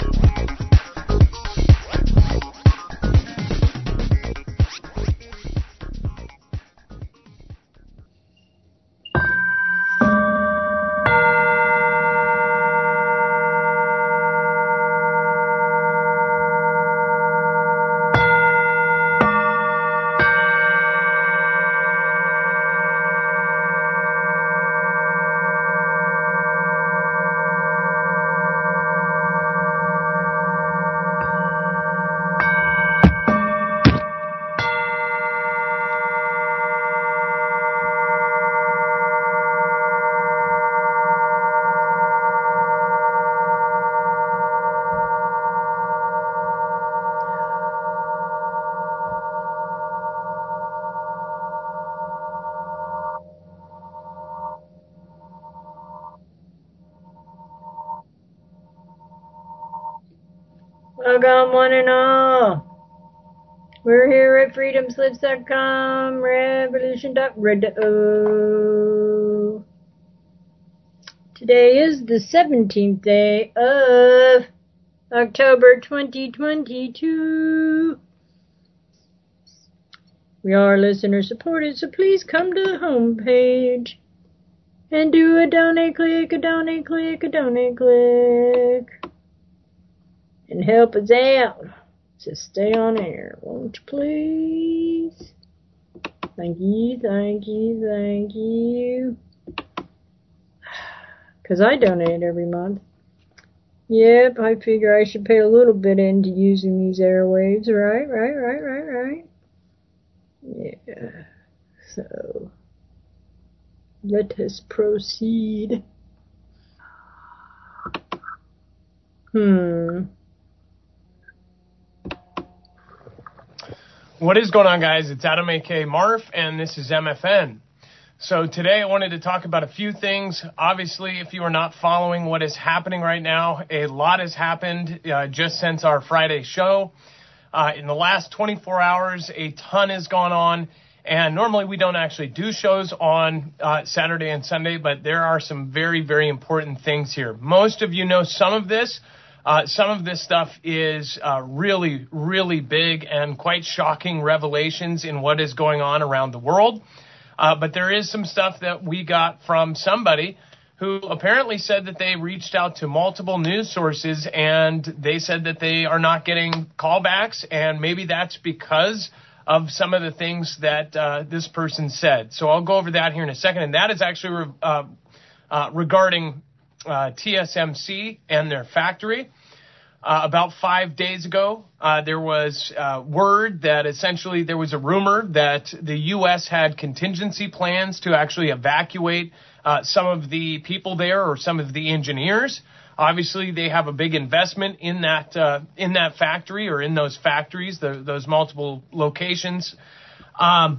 Welcome, one and all. We're here at freedom slips dot com, revolution dot radio. Today is the seventeenth day of October twenty twenty-two. We are listener supported, so please come to the homepage and do a donate click, a donate click, a donate click. And help us out to stay on air, won't you please? Thank you, thank you, thank you. Because I donate every month. Yep, I figure I should pay a little bit into using these airwaves, right, right, right, right, right. Yeah, so let us proceed. Hmm. What is going on, guys? It's Adam A K Marf, and this is M F N. So today I wanted to talk about a few things. Obviously, if you are not following what is happening right now, a lot has happened uh, just since our Friday show. Uh, in the last twenty-four hours, a ton has gone on, and normally we don't actually do shows on uh, Saturday and Sunday, but there are some very, very important things here. Most of you know some of this. Uh, some of this stuff is uh, really, really big and quite shocking revelations in what is going on around the world. Uh, but there is some stuff that we got from somebody who apparently said that they reached out to multiple news sources and they said that they are not getting callbacks, and maybe that's because of some of the things that uh, this person said. So I'll go over that here in a second, and that is actually re- uh, uh, regarding uh, T S M C and their factory. Uh, about five days ago, uh, there was uh, word that essentially there was a rumor that the U S had contingency plans to actually evacuate uh, some of the people there or some of the engineers. Obviously, they have a big investment in that uh, in that factory or in those factories, the, those multiple locations. Um,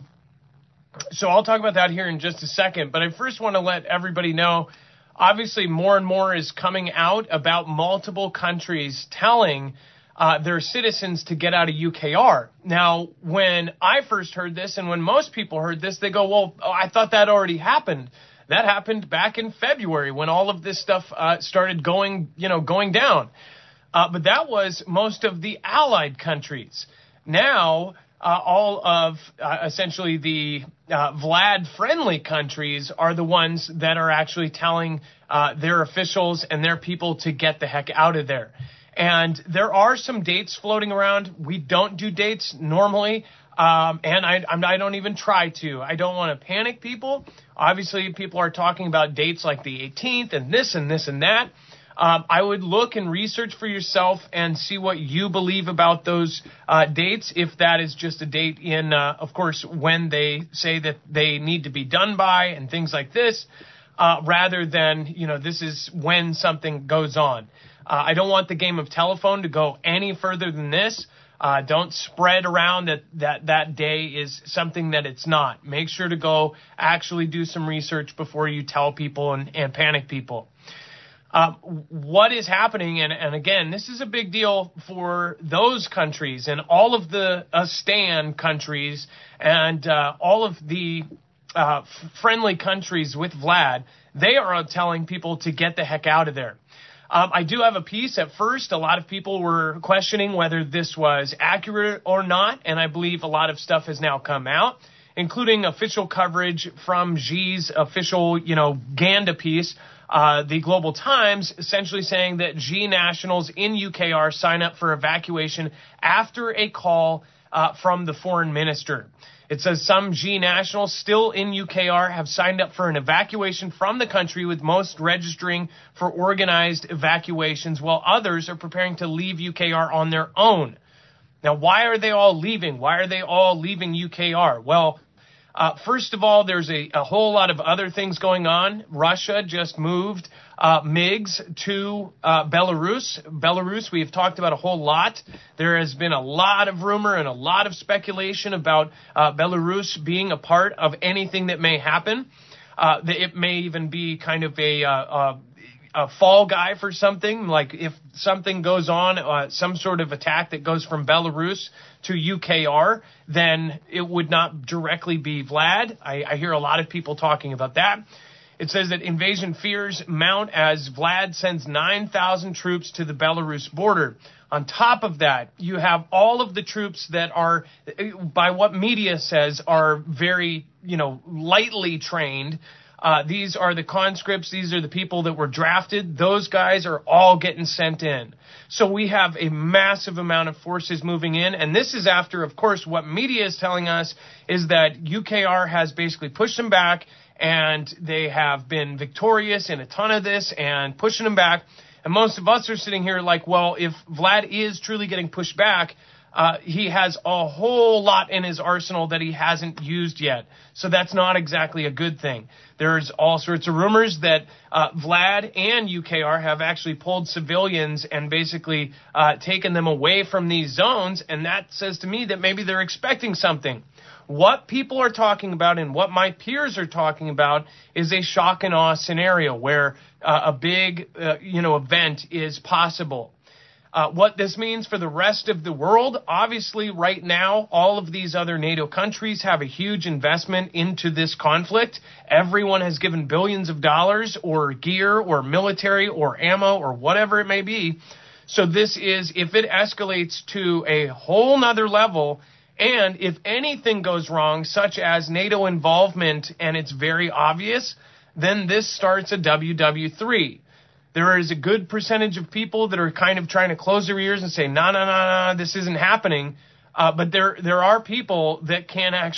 so I'll talk about that here in just a second. But I first want to let everybody know, obviously, more and more is coming out about multiple countries telling uh, their citizens to get out of U K R. Now, when I first heard this and when most people heard this, they go, well, oh, I thought that already happened. That happened back in February when all of this stuff uh, started going, you know, going down. Uh, but that was most of the allied countries. Now, uh, all of uh, essentially the uh, Vlad-friendly countries are the ones that are actually telling uh, their officials and their people to get the heck out of there. And there are some dates floating around. We don't do dates normally. Um, and I, I don't even try to. I don't want to panic people. Obviously, people are talking about dates like the eighteenth and this and this and that. Um, I would look and research for yourself and see what you believe about those uh, dates, if that is just a date in, uh, of course, when they say that they need to be done by and things like this, uh, rather than, you know, this is when something goes on. Uh, I don't want the game of telephone to go any further than this. Uh, don't spread around that, that that day is something that it's not. Make sure to go actually do some research before you tell people and, and panic people. Uh, what is happening, and, and again, this is a big deal for those countries and all of the ASEAN countries and uh, all of the uh, friendly countries with Vlad. They are telling people to get the heck out of there. Um, I do have a piece. At first, a lot of people were questioning whether this was accurate or not, and I believe a lot of stuff has now come out, including official coverage from Xi's official, you know, Ganda piece, uh, the Global Times, essentially saying that Xi nationals in U K R sign up for evacuation after a call uh, from the foreign minister. It says some Xi nationals still in U K R have signed up for an evacuation from the country, with most registering for organized evacuations, while others are preparing to leave U K R on their own. Now, why are they all leaving? Why are they all leaving U K R? Well, uh, first of all, there's a, a whole lot of other things going on. Russia just moved uh, MiGs to uh, Belarus. Belarus, we have talked about a whole lot. There has been a lot of rumor and a lot of speculation about uh, Belarus being a part of anything that may happen. Uh, it may even be kind of a, uh, a, a fall guy for something. Like if something goes on, uh, some sort of attack that goes from Belarus to U K R, then it would not directly be Vlad. I, I hear a lot of people talking about that. It says that invasion fears mount as Vlad sends nine thousand troops to the Belarus border. On top of that, you have all of the troops that are, by what media says, are very, you know, lightly trained. Uh, these are the conscripts. These are the people that were drafted. Those guys are all getting sent in. So we have a massive amount of forces moving in. And this is after, of course, what media is telling us is that U K R has basically pushed them back, and they have been victorious in a ton of this and pushing them back. And most of us are sitting here like, well, if Vlad is truly getting pushed back, uh, he has a whole lot in his arsenal that he hasn't used yet. So that's not exactly a good thing. There's all sorts of rumors that uh, Vlad and U K R have actually pulled civilians and basically uh, taken them away from these zones. And that says to me that maybe they're expecting something. What people are talking about and what my peers are talking about is a shock and awe scenario where uh, a big, uh, you know, event is possible. Uh, what this means for the rest of the world, obviously right now, all of these other NATO countries have a huge investment into this conflict. Everyone has given billions of dollars or gear or military or ammo or whatever it may be. So this is, if it escalates to a whole nother level, and if anything goes wrong, such as NATO involvement, and it's very obvious, then this starts a W W three. There is a good percentage of people that are kind of trying to close their ears and say, no, no, no, no, this isn't happening. Uh, but there there are people that can actually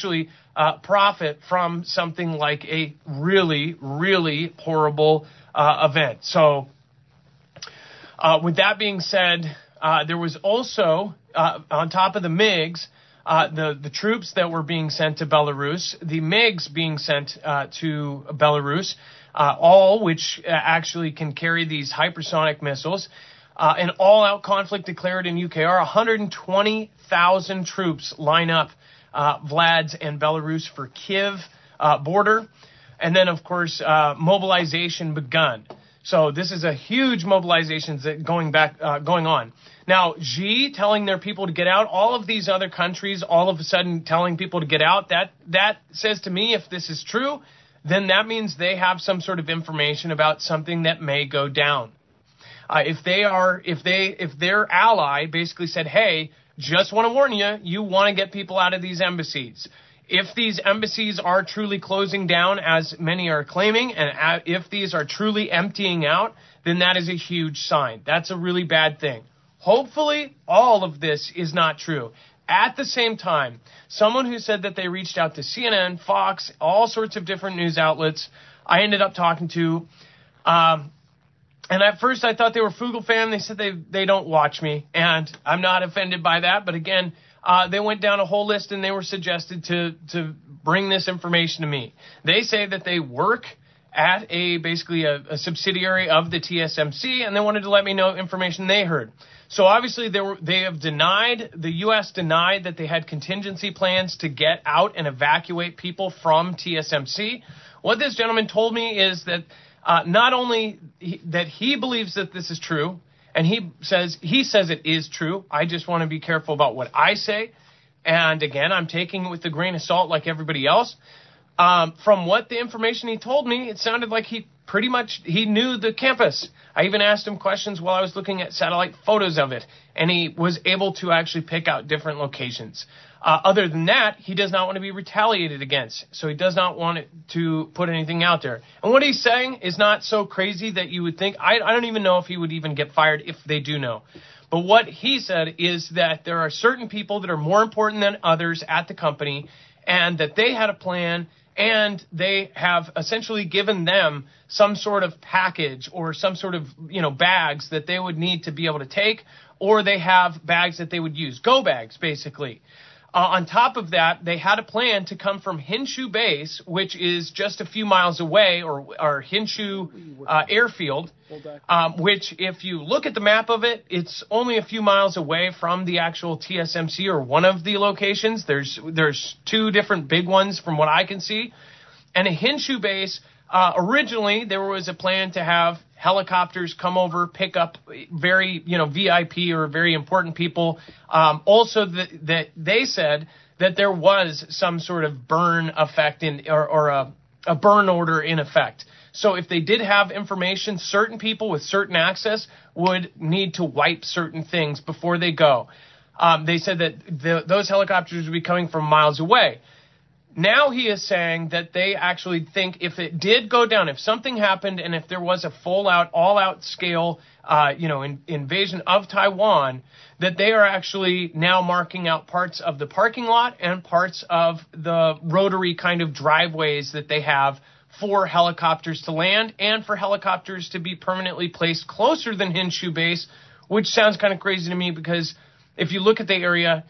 uh, profit from something like a really, really horrible uh, event. So uh, with that being said, uh, there was also, uh, on top of the MiGs, uh, the, the troops that were being sent to Belarus, the MiGs being sent uh, to Belarus, uh, all which uh, actually can carry these hypersonic missiles. Uh, an all-out conflict declared in U K R. one hundred twenty thousand troops line up uh, Vlad's and Belarus for Kiev uh, border. And then, of course, uh, mobilization begun. So this is a huge mobilization that going back, uh, going on. Now, Xi telling their people to get out, all of these other countries all of a sudden telling people to get out, that that says to me, if this is true, then that means they have some sort of information about something that may go down. Uh, if they are, if they, if their ally basically said, hey, just want to warn you, you want to get people out of these embassies. If these embassies are truly closing down, as many are claiming, and if these are truly emptying out, then that is a huge sign. That's a really bad thing. Hopefully, all of this is not true. At the same time, someone who said that they reached out to C N N, Fox, all sorts of different news outlets, I ended up talking to, um, and at first I thought they were Fugel fan. They said they they don't watch me, and I'm not offended by that. But again, uh, they went down a whole list, and they were suggested to to bring this information to me. They say that they work at a basically a, a subsidiary of the T S M C, and they wanted to let me know information they heard. So obviously they were they have denied, the U S denied that they had contingency plans to get out and evacuate people from T S M C. What this gentleman told me is that Uh, not only he, that he believes that this is true, and he says he says it is true. I just want to be careful about what I say. And again, I'm taking it with a grain of salt like everybody else. Um, from what the information he told me, it sounded like he pretty much he knew the campus. I even asked him questions while I was looking at satellite photos of it, and he was able to actually pick out different locations. Uh, other than that, he does not want to be retaliated against, so he does not want it to put anything out there. And what he's saying is not so crazy that you would think. I, I don't even know if he would even get fired if they do know. But what he said is that there are certain people that are more important than others at the company, and that they had a plan, and they have essentially given them some sort of package or some sort of, you know, bags that they would need to be able to take, or they have bags that they would use, go bags, basically. Uh, on top of that, they had a plan to come from Hinshu Base, which is just a few miles away, or, or Hinshu uh, Airfield, um, which, if you look at the map of it, it's only a few miles away from the actual T S M C, or one of the locations. There's there's two different big ones from what I can see. And a Hinshu Base, uh, originally there was a plan to have helicopters come over, pick up very, you know, V I P or very important people. Um, also, that the, they said that there was some sort of burn effect in, or, or a, a burn order in effect. So if they did have information, certain people with certain access would need to wipe certain things before they go. Um, they said that the, those helicopters would be coming from miles away. Now he is saying that they actually think if it did go down, if something happened, and if there was a full-out, all-out scale, uh, you know, in, invasion of Taiwan, that they are actually now marking out parts of the parking lot and parts of the rotary kind of driveways that they have for helicopters to land and for helicopters to be permanently placed closer than Hinshu Base, which sounds kind of crazy to me because if you look at the area,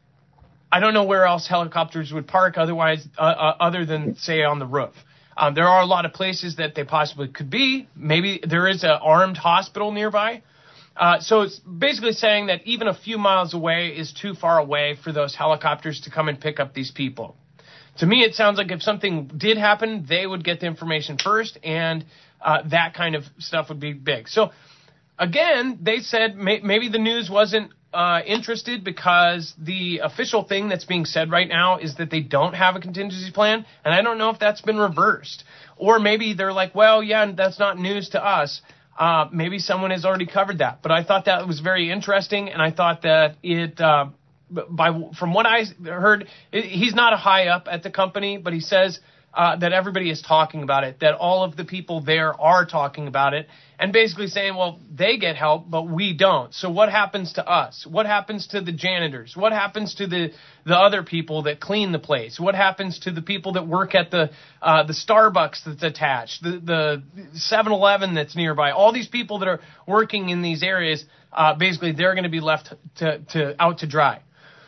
I don't know where else helicopters would park otherwise, uh, uh, other than, say, on the roof. Um, there are a lot of places that they possibly could be. Maybe there is an armed hospital nearby. Uh, so it's basically saying that even a few miles away is too far away for those helicopters to come and pick up these people. To me, it sounds like if something did happen, they would get the information first, and uh, that kind of stuff would be big. So, again, they said may- maybe the news wasn't Uh, interested because the official thing that's being said right now is that they don't have a contingency plan, and I don't know if that's been reversed. Or maybe they're like, well, yeah, that's not news to us. Uh, maybe someone has already covered that. But I thought that was very interesting, and I thought that it, uh, by from what I heard, it, he's not a high up at the company, but he says uh, that everybody is talking about it, that all of the people there are talking about it, and basically saying, well, they get help, but we don't. So what happens to us? What happens to the janitors? What happens to the, the other people that clean the place? What happens to the people that work at the uh, the Starbucks that's attached, the, the seven eleven that's nearby? All these people that are working in these areas, uh, basically they're going to be left to, to out to dry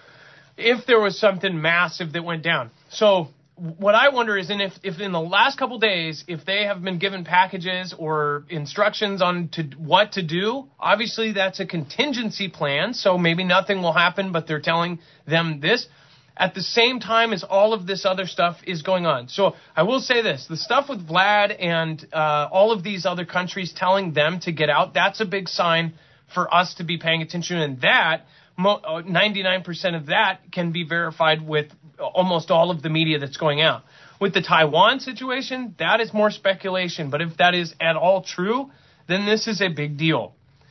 if there was something massive that went down. So what I wonder is in if, if in the last couple days, if they have been given packages or instructions on to what to do, obviously that's a contingency plan, so maybe nothing will happen, but they're telling them this at the same time as all of this other stuff is going on. So I will say this, the stuff with Vlad and uh, all of these other countries telling them to get out, that's a big sign for us to be paying attention, and that ninety-nine percent of that can be verified with almost all of the media that's going out. With the Taiwan situation, that is more speculation, but if that is at all true, then this is a big deal.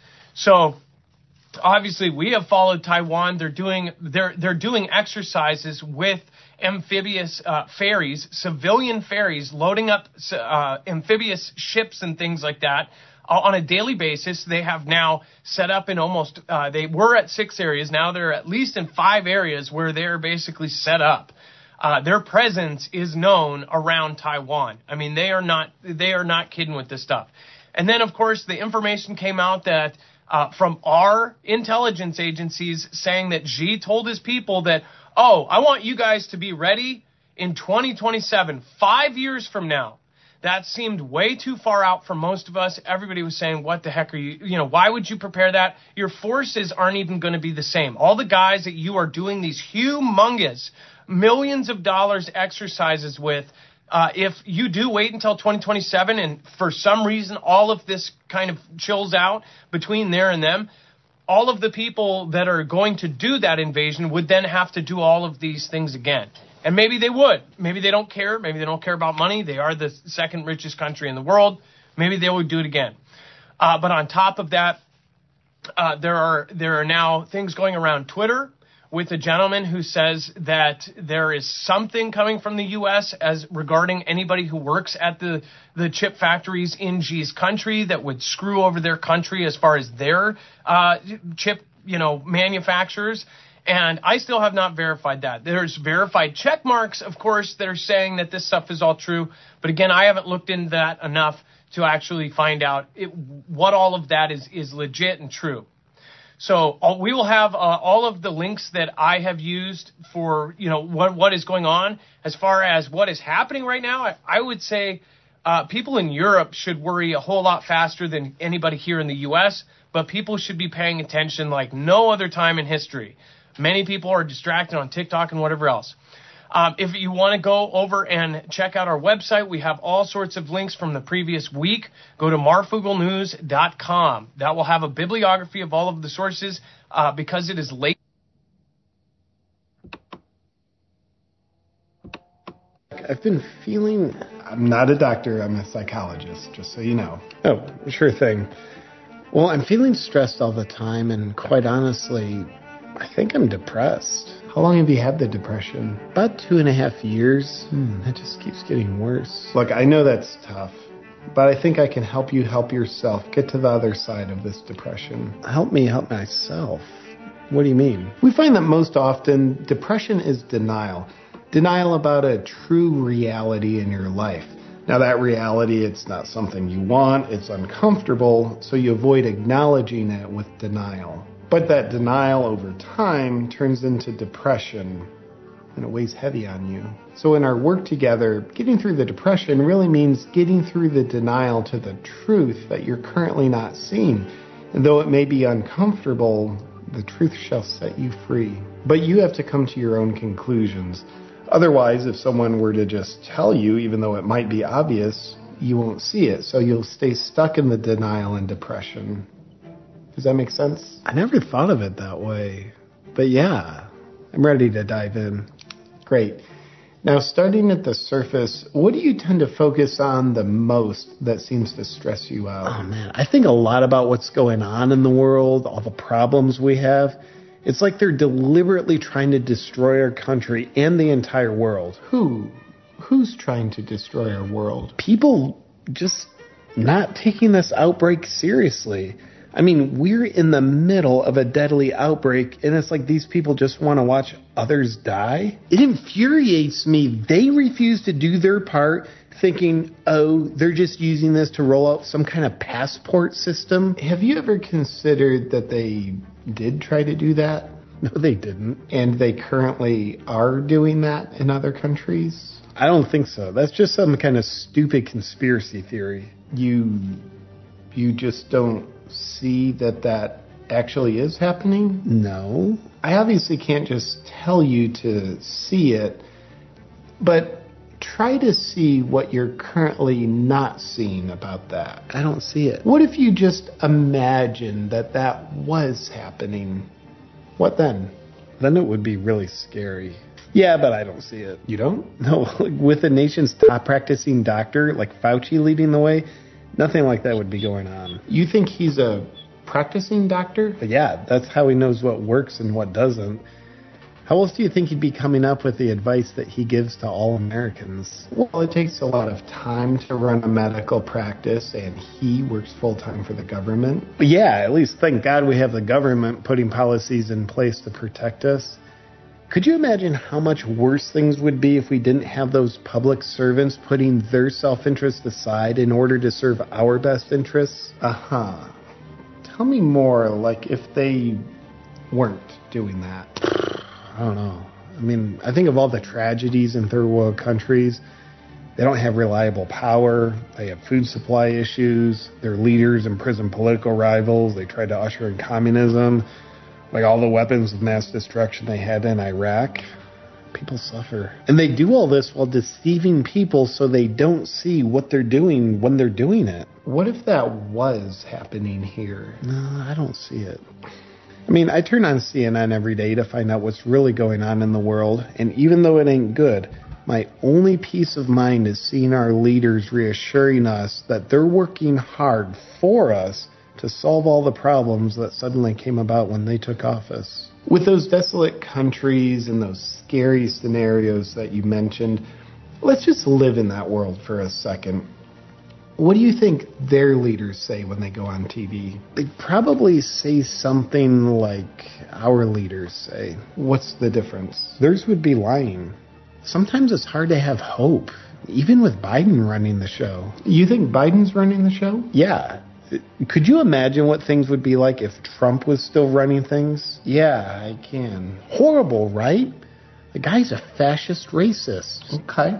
So obviously we have followed Taiwan. They're doing they're they're doing exercises with amphibious uh, ferries, civilian ferries, loading up uh, amphibious ships and things like that. On a daily basis, they have now set up in almost, uh, they were at six areas. Now they're at least in five areas where they're basically set up. Uh, their presence is known around Taiwan. I mean, they are not, they are not kidding with this stuff. And then, of course, the information came out that uh, from our intelligence agencies saying that Xi told his people that, oh, I want you guys to be ready in twenty twenty-seven, five years from now. That seemed way too far out for most of us. Everybody was saying, what the heck are you, you know, why would you prepare that? Your forces aren't even going to be the same. All the guys that you are doing these humongous millions of dollars exercises with, uh, if you do wait until twenty twenty-seven and for some reason all of this kind of chills out between there and them, all of the people that are going to do that invasion would then have to do all of these things again. And maybe they would. Maybe they don't care. Maybe they don't care about money. They are the second richest country in the world. Maybe they would do it again. Uh, but on top of that, uh, there are there are now things going around Twitter with a gentleman who says that there is something coming from the U S as regarding anybody who works at the, the chip factories in Xi's country that would screw over their country as far as their uh, chip, you know, manufacturers. And I still have not verified that. There's verified check marks, of course, that are saying that this stuff is all true. But again, I haven't looked into that enough to actually find out it, what all of that is, is legit and true. So uh, we will have uh, all of the links that I have used for, you know, what what is going on. As far as what is happening right now, I, I would say uh, people in Europe should worry a whole lot faster than anybody here in the U S, but people should be paying attention like no other time in history. Many people are distracted on TikTok and whatever else. Um, if you want to go over and check out our website, we have all sorts of links from the previous week. Go to marfugal news dot com. That will have a bibliography of all of the sources uh, because it is late. I've been feeling... I'm not a doctor. I'm a psychologist, just so you know. Oh, sure thing. Well, I'm feeling stressed all the time, and quite honestly... I think I'm depressed. How long have you had the depression? About two and a half years. Hmm, it just keeps getting worse. Look, I know that's tough, but I think I can help you help yourself get to the other side of this depression. Help me help myself. What do you mean? We find that most often depression is denial. Denial about a true reality in your life. Now that reality, it's not something you want, it's uncomfortable, so you avoid acknowledging it with denial. But that denial over time turns into depression, and it weighs heavy on you. So in our work together, getting through the depression really means getting through the denial to the truth that you're currently not seeing. And though it may be uncomfortable, the truth shall set you free. But you have to come to your own conclusions. Otherwise, if someone were to just tell you, even though it might be obvious, you won't see it. So you'll stay stuck in the denial and depression. Does that make sense? I never thought of it that way. But yeah, I'm ready to dive in. Great. Now, starting at the surface, what do you tend to focus on the most that seems to stress you out? Oh, man, I think a lot about what's going on in the world, all the problems we have. It's like they're deliberately trying to destroy our country and the entire world. Who? Who's trying to destroy our world? People just not taking this outbreak seriously. I mean, we're in the middle of a deadly outbreak, and it's like these people just want to watch others die. It infuriates me. They refuse to do their part, thinking, oh, they're just using this to roll out some kind of passport system. Have you ever considered that they did try to do that? No, they didn't. And they currently are doing that in other countries? I don't think so. That's just some kind of stupid conspiracy theory. You, you just don't see that that actually is happening? No. I obviously can't just tell you to see it, but try to see what you're currently not seeing about that. I don't see it. What if you just imagine that that was happening? What then? Then it would be really scary. Yeah, but I don't see it. You don't? No, with the nation's top practicing doctor, like Fauci leading the way, nothing like that would be going on. You think he's a practicing doctor? But yeah, that's how he knows what works and what doesn't. How else do you think he'd be coming up with the advice that he gives to all Americans? Well, it takes a lot of time to run a medical practice, and he works full-time for the government. But yeah, at least thank God we have the government putting policies in place to protect us. Could you imagine how much worse things would be if we didn't have those public servants putting their self-interest aside in order to serve our best interests? Uh-huh. Tell me more, like if they weren't doing that. I don't know. I mean, I think of all the tragedies in third world countries. They don't have reliable power. They have food supply issues. Their leaders imprison political rivals. They tried to usher in communism. Like all the weapons of mass destruction they had in Iraq. People suffer. And they do all this while deceiving people so they don't see what they're doing when they're doing it. What if that was happening here? No, I don't see it. I mean, I turn on C N N every day to find out what's really going on in the world, and even though it ain't good, my only peace of mind is seeing our leaders reassuring us that they're working hard for us to solve all the problems that suddenly came about when they took office. With those desolate countries and those scary scenarios that you mentioned, let's just live in that world for a second. What do you think their leaders say when they go on T V? They probably say something like our leaders say. What's the difference? Theirs would be lying. Sometimes it's hard to have hope, even with Biden running the show. You think Biden's running the show? Yeah. Could you imagine what things would be like if Trump was still running things? Yeah, I can. Horrible, right? The guy's a fascist racist. Okay.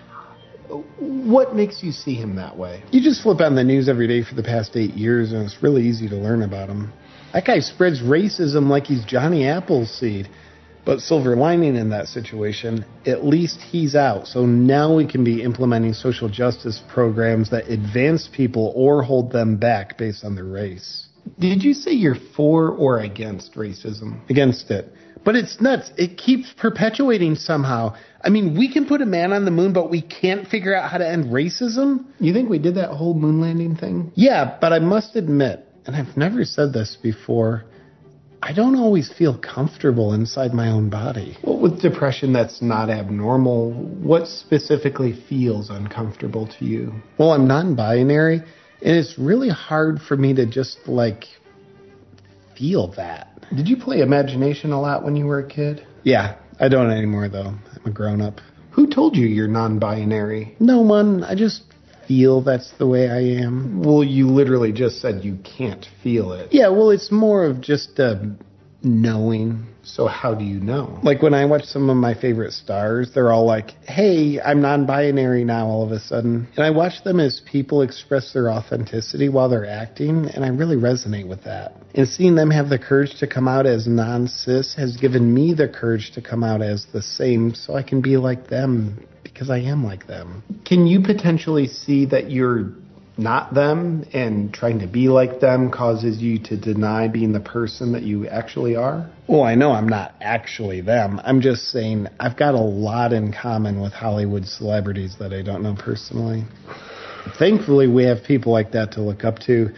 What makes you see him that way? You just flip on the news every day for the past eight years, and it's really easy to learn about him. That guy spreads racism like he's Johnny Appleseed. But silver lining in that situation, at least he's out. So now we can be implementing social justice programs that advance people or hold them back based on their race. Did you say you're for or against racism? Against it. But it's nuts. It keeps perpetuating somehow. I mean, we can put a man on the moon, but we can't figure out how to end racism? You think we did that whole moon landing thing? Yeah, but I must admit, and I've never said this before, I don't always feel comfortable inside my own body. Well, with depression, that's not abnormal. What specifically feels uncomfortable to you? Well, I'm non-binary, and it's really hard for me to just, like, feel that. Did you play imagination a lot when you were a kid? Yeah, I don't anymore, though. I'm a grown-up. Who told you you're non-binary? No one. I just feel that's the way I am. Well, you literally just said you can't feel it. Yeah, well, it's more of just uh, knowing. So how do you know? Like when I watch some of my favorite stars, they're all like, hey, I'm non-binary now all of a sudden. And I watch them as people express their authenticity while they're acting, and I really resonate with that. And seeing them have the courage to come out as non-cis has given me the courage to come out as the same so I can be like them because I am like them. Can you potentially see that you're not them and trying to be like them causes you to deny being the person that you actually are? Well, I know I'm not actually them. I'm just saying I've got a lot in common with Hollywood celebrities that I don't know personally. Thankfully, we have people like that to look up to.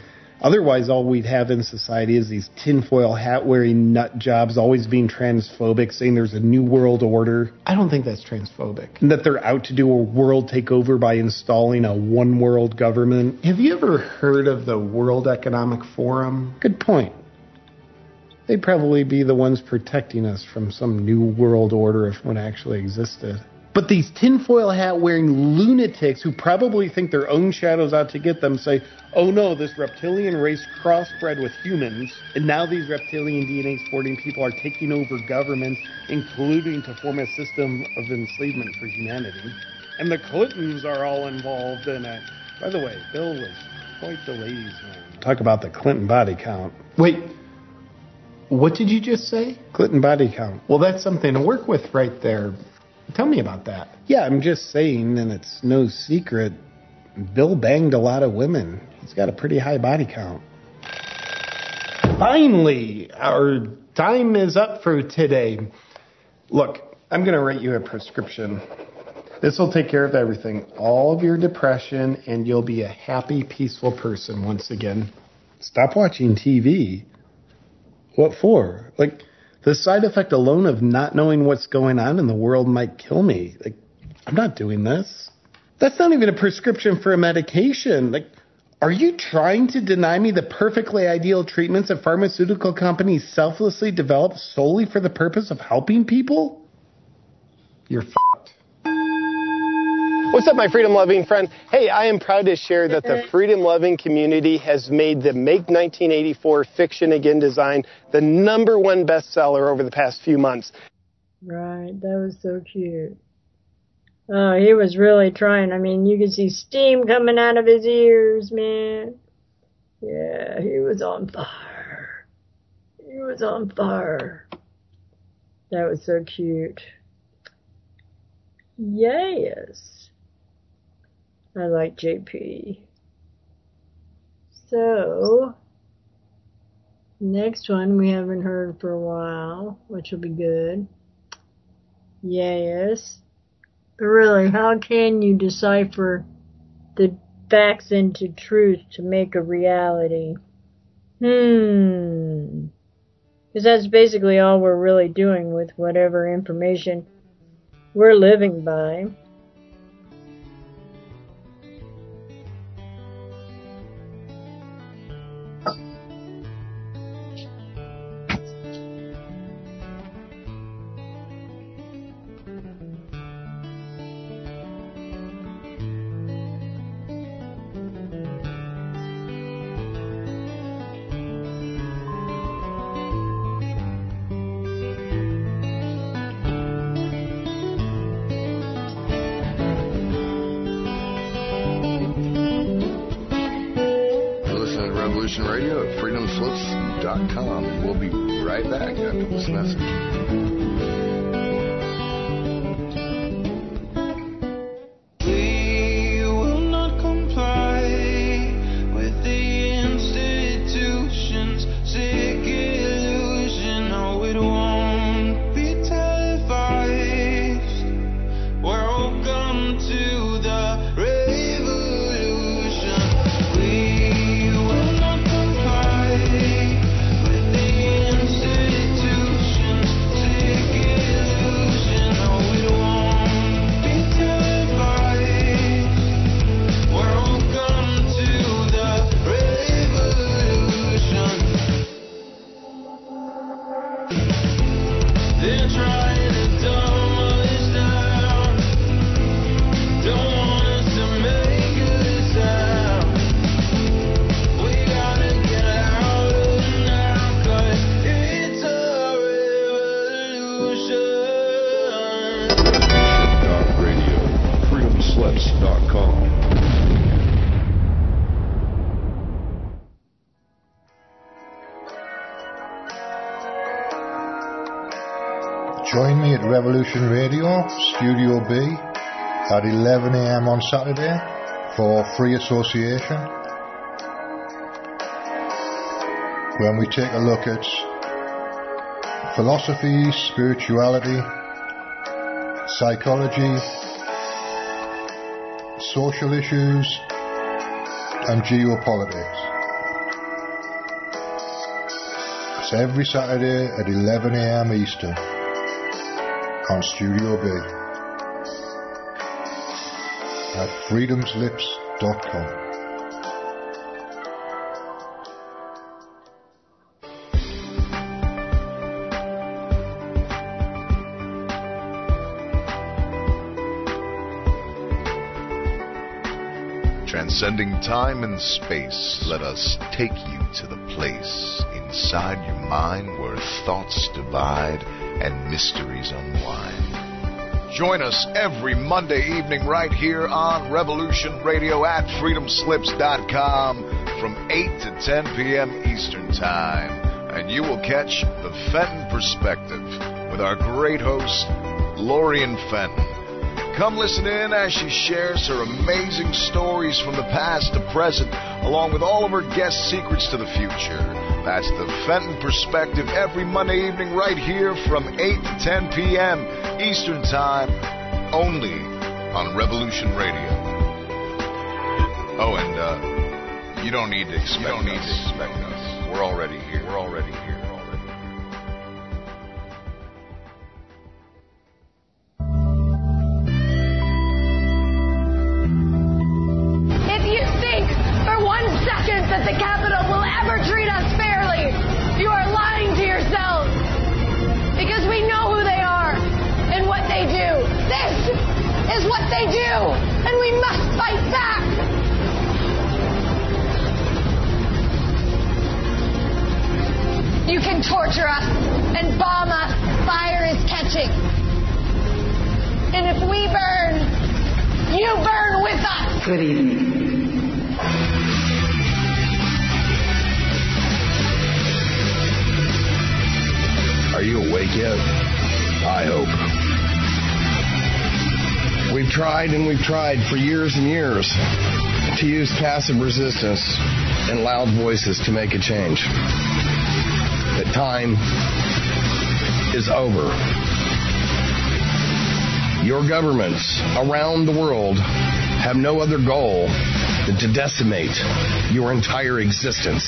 Otherwise, all we'd have in society is these tinfoil hat-wearing nut jobs always being transphobic, saying there's a new world order. I don't think that's transphobic. And that they're out to do a world takeover by installing a one-world government. Have you ever heard of the World Economic Forum? Good point. They'd probably be the ones protecting us from some new world order if one actually existed. But these tinfoil hat-wearing lunatics who probably think their own shadows out to get them say, oh no, this reptilian race crossbred with humans, and now these reptilian D N A-sporting people are taking over governments, including to form a system of enslavement for humanity. And the Clintons are all involved in it. By the way, Bill was quite the ladies' man. Talk about the Clinton body count. Wait, what did you just say? Clinton body count. Well, that's something to work with right there. Tell me about that. Yeah, I'm just saying, and it's no secret, Bill banged a lot of women. He's got a pretty high body count. Finally, our time is up for today. Look, I'm going to write you a prescription. This will take care of everything. All of your depression, and you'll be a happy, peaceful person once again. Stop watching T V. What for? Like, the side effect alone of not knowing what's going on in the world might kill me. Like, I'm not doing this. That's not even a prescription for a medication. Like, are you trying to deny me the perfectly ideal treatments that pharmaceutical companies selflessly develop solely for the purpose of helping people? You're f***ed. What's up, my freedom-loving friend? Hey, I am proud to share that the freedom-loving community has made the Make nineteen eighty-four Fiction Again design the number one bestseller over the past few months. Right, that was so cute. Oh, he was really trying. I mean, you could see steam coming out of his ears, man. Yeah, he was on fire. He was on fire. That was so cute. Yes. I like J P. So, next one we haven't heard for a while, which will be good. Yes. But really, how can you decipher the facts into truth to make a reality? Hmm. Because that's basically all we're really doing with whatever information we're living by. Radio at freedom slips dot com. We'll be right back after this message. Join me at Revolution Radio, Studio B, at eleven a m on Saturday for Free Association, when we take a look at philosophy, spirituality, psychology, social issues, and geopolitics. That's every Saturday at eleven a.m. Eastern on Studio B at freedoms lips dot com. Transcending time and space, let us take you to the place inside your mind where thoughts divide and mysteries unwind. Join us every Monday evening right here on Revolution Radio at freedom slips dot com from eight to ten p.m. Eastern Time. And you will catch the Fenton Perspective with our great host, Lorian Fenton. Come listen in as she shares her amazing stories from the past to present, along with all of her guest secrets to the future. That's the Fenton Perspective every Monday evening right here from eight to ten p.m. Eastern Time, only on Revolution Radio. Oh, and uh, you don't need to expect you don't us. need to expect us. We're already here. We're already here. That the Capitol will ever treat us fairly, you are lying to yourselves, because we know who they are and what they do. This is what they do, and we must fight back. You can torture us and bomb us. Fire is catching. And if we burn, you burn with us. Good evening. Are you awake yet? I hope. We've tried and we've tried for years and years to use passive resistance and loud voices to make a change. But time is over. Your governments around the world have no other goal than to decimate your entire existence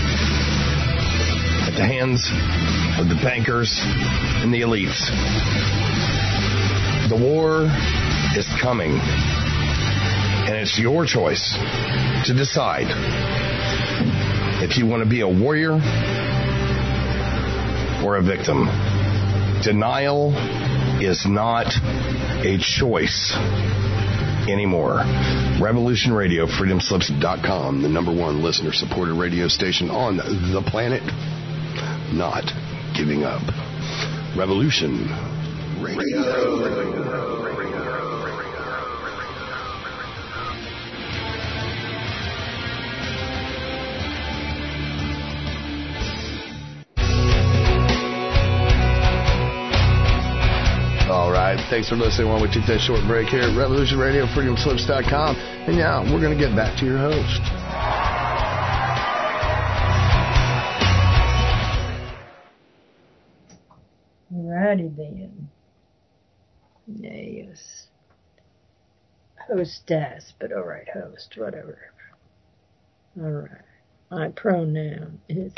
at the hands of the bankers and the elites. The war is coming, and it's your choice to decide if you want to be a warrior or a victim. Denial is not a choice anymore. Revolution Radio, freedom slips dot com, the number one listener-supported radio station on the planet. Not giving up. Revolution Radio. All right, thanks for listening while we take that short break here at Revolution Radio, freedom slips dot com. And now we're going to get back to your host. Alrighty then. Yes. Hostess, but alright, host, whatever. Alright. My pronoun is...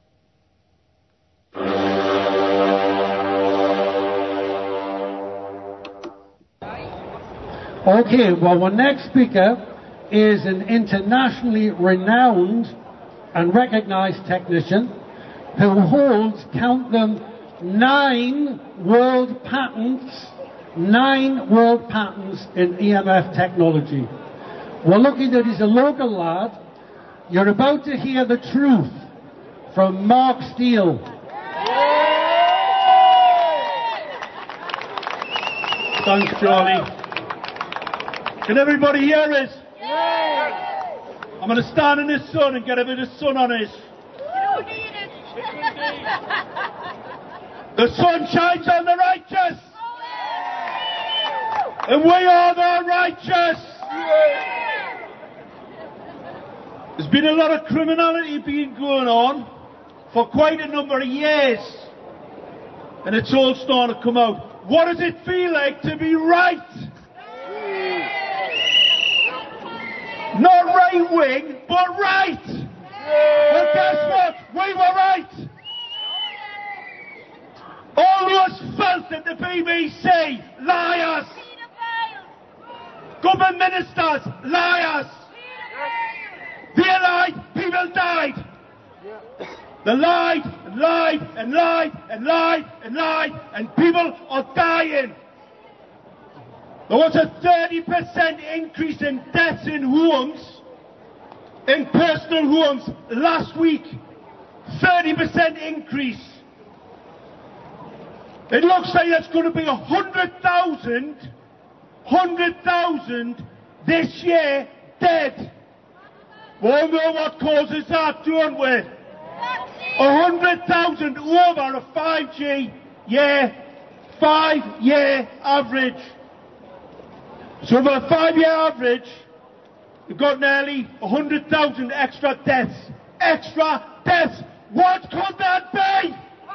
Okay, well, our next speaker is an internationally renowned and recognized technician who holds, count them, nine world patents, nine world patents in E M F technology. We're lucky that he's a local lad. You're about to hear the truth from Mark Steele. Thanks, Charlie. Can everybody hear us? I'm going to stand in the sun and get a bit of sun on us. You don't need it. The sun shines on the righteous. And we are the righteous. There's been a lot of criminality being going on for quite a number of years. And it's all starting to come out. What does it feel like to be right? Not right wing, but right. Well, guess what? We were right. the B B C, liars. Government ministers, liars. They lied, people died. They lied and lied and lied and lied and lied, and people are dying. There was a thirty percent increase in deaths in homes, in personal homes last week. thirty percent increase. It looks like there's going to be one hundred thousand, one hundred thousand this year dead. We all know what causes that, don't we? one hundred thousand over a five G year, five year average. So over a five year average, you've got nearly one hundred thousand extra deaths. Extra deaths. What could that be?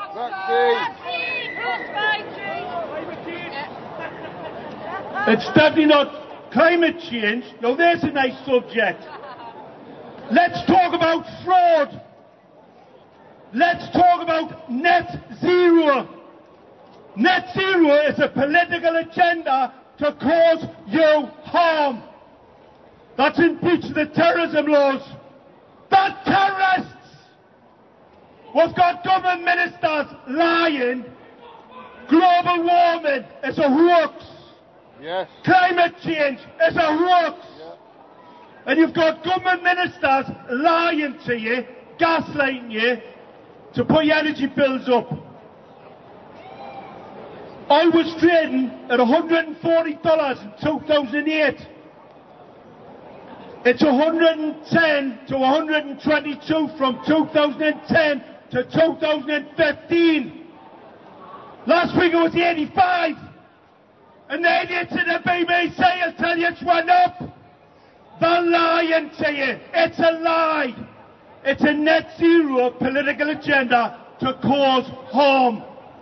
It's definitely not climate change. Now there's a nice subject. Let's talk about fraud. Let's talk about net zero. Net zero is a political agenda to cause you harm. That's in breach of the terrorism laws. That terrorists! We've got government ministers lying. Global warming is a hoax. Yes. Climate change is a hoax. Yeah. And you've got government ministers lying to you, gaslighting you, to put your energy bills up. I was trading at one hundred forty dollars in two thousand eight. It's one hundred ten to one hundred twenty-two from two thousand ten to two thousand fifteen. Last week it was eighty-five. And the idiots in the B B C will tell you it's went up. They're lying to you. It's a lie. It's a net zero political agenda to cause harm.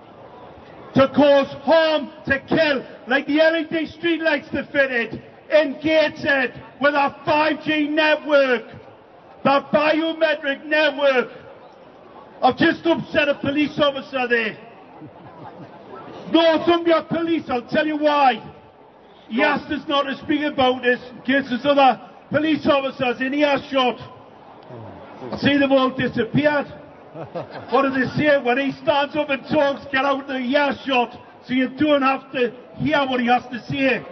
To cause harm, to kill. Like the L E D streetlights they fitted in Gateshead with our five G network. The biometric network. I've just upset a police officer there. Northumbria Police, I'll tell you why. He asked us not to speak about this in case there's other police officers in earshot. See, they've all disappeared. What do they say? When he stands up and talks, get out of the earshot so you don't have to hear what he has to say.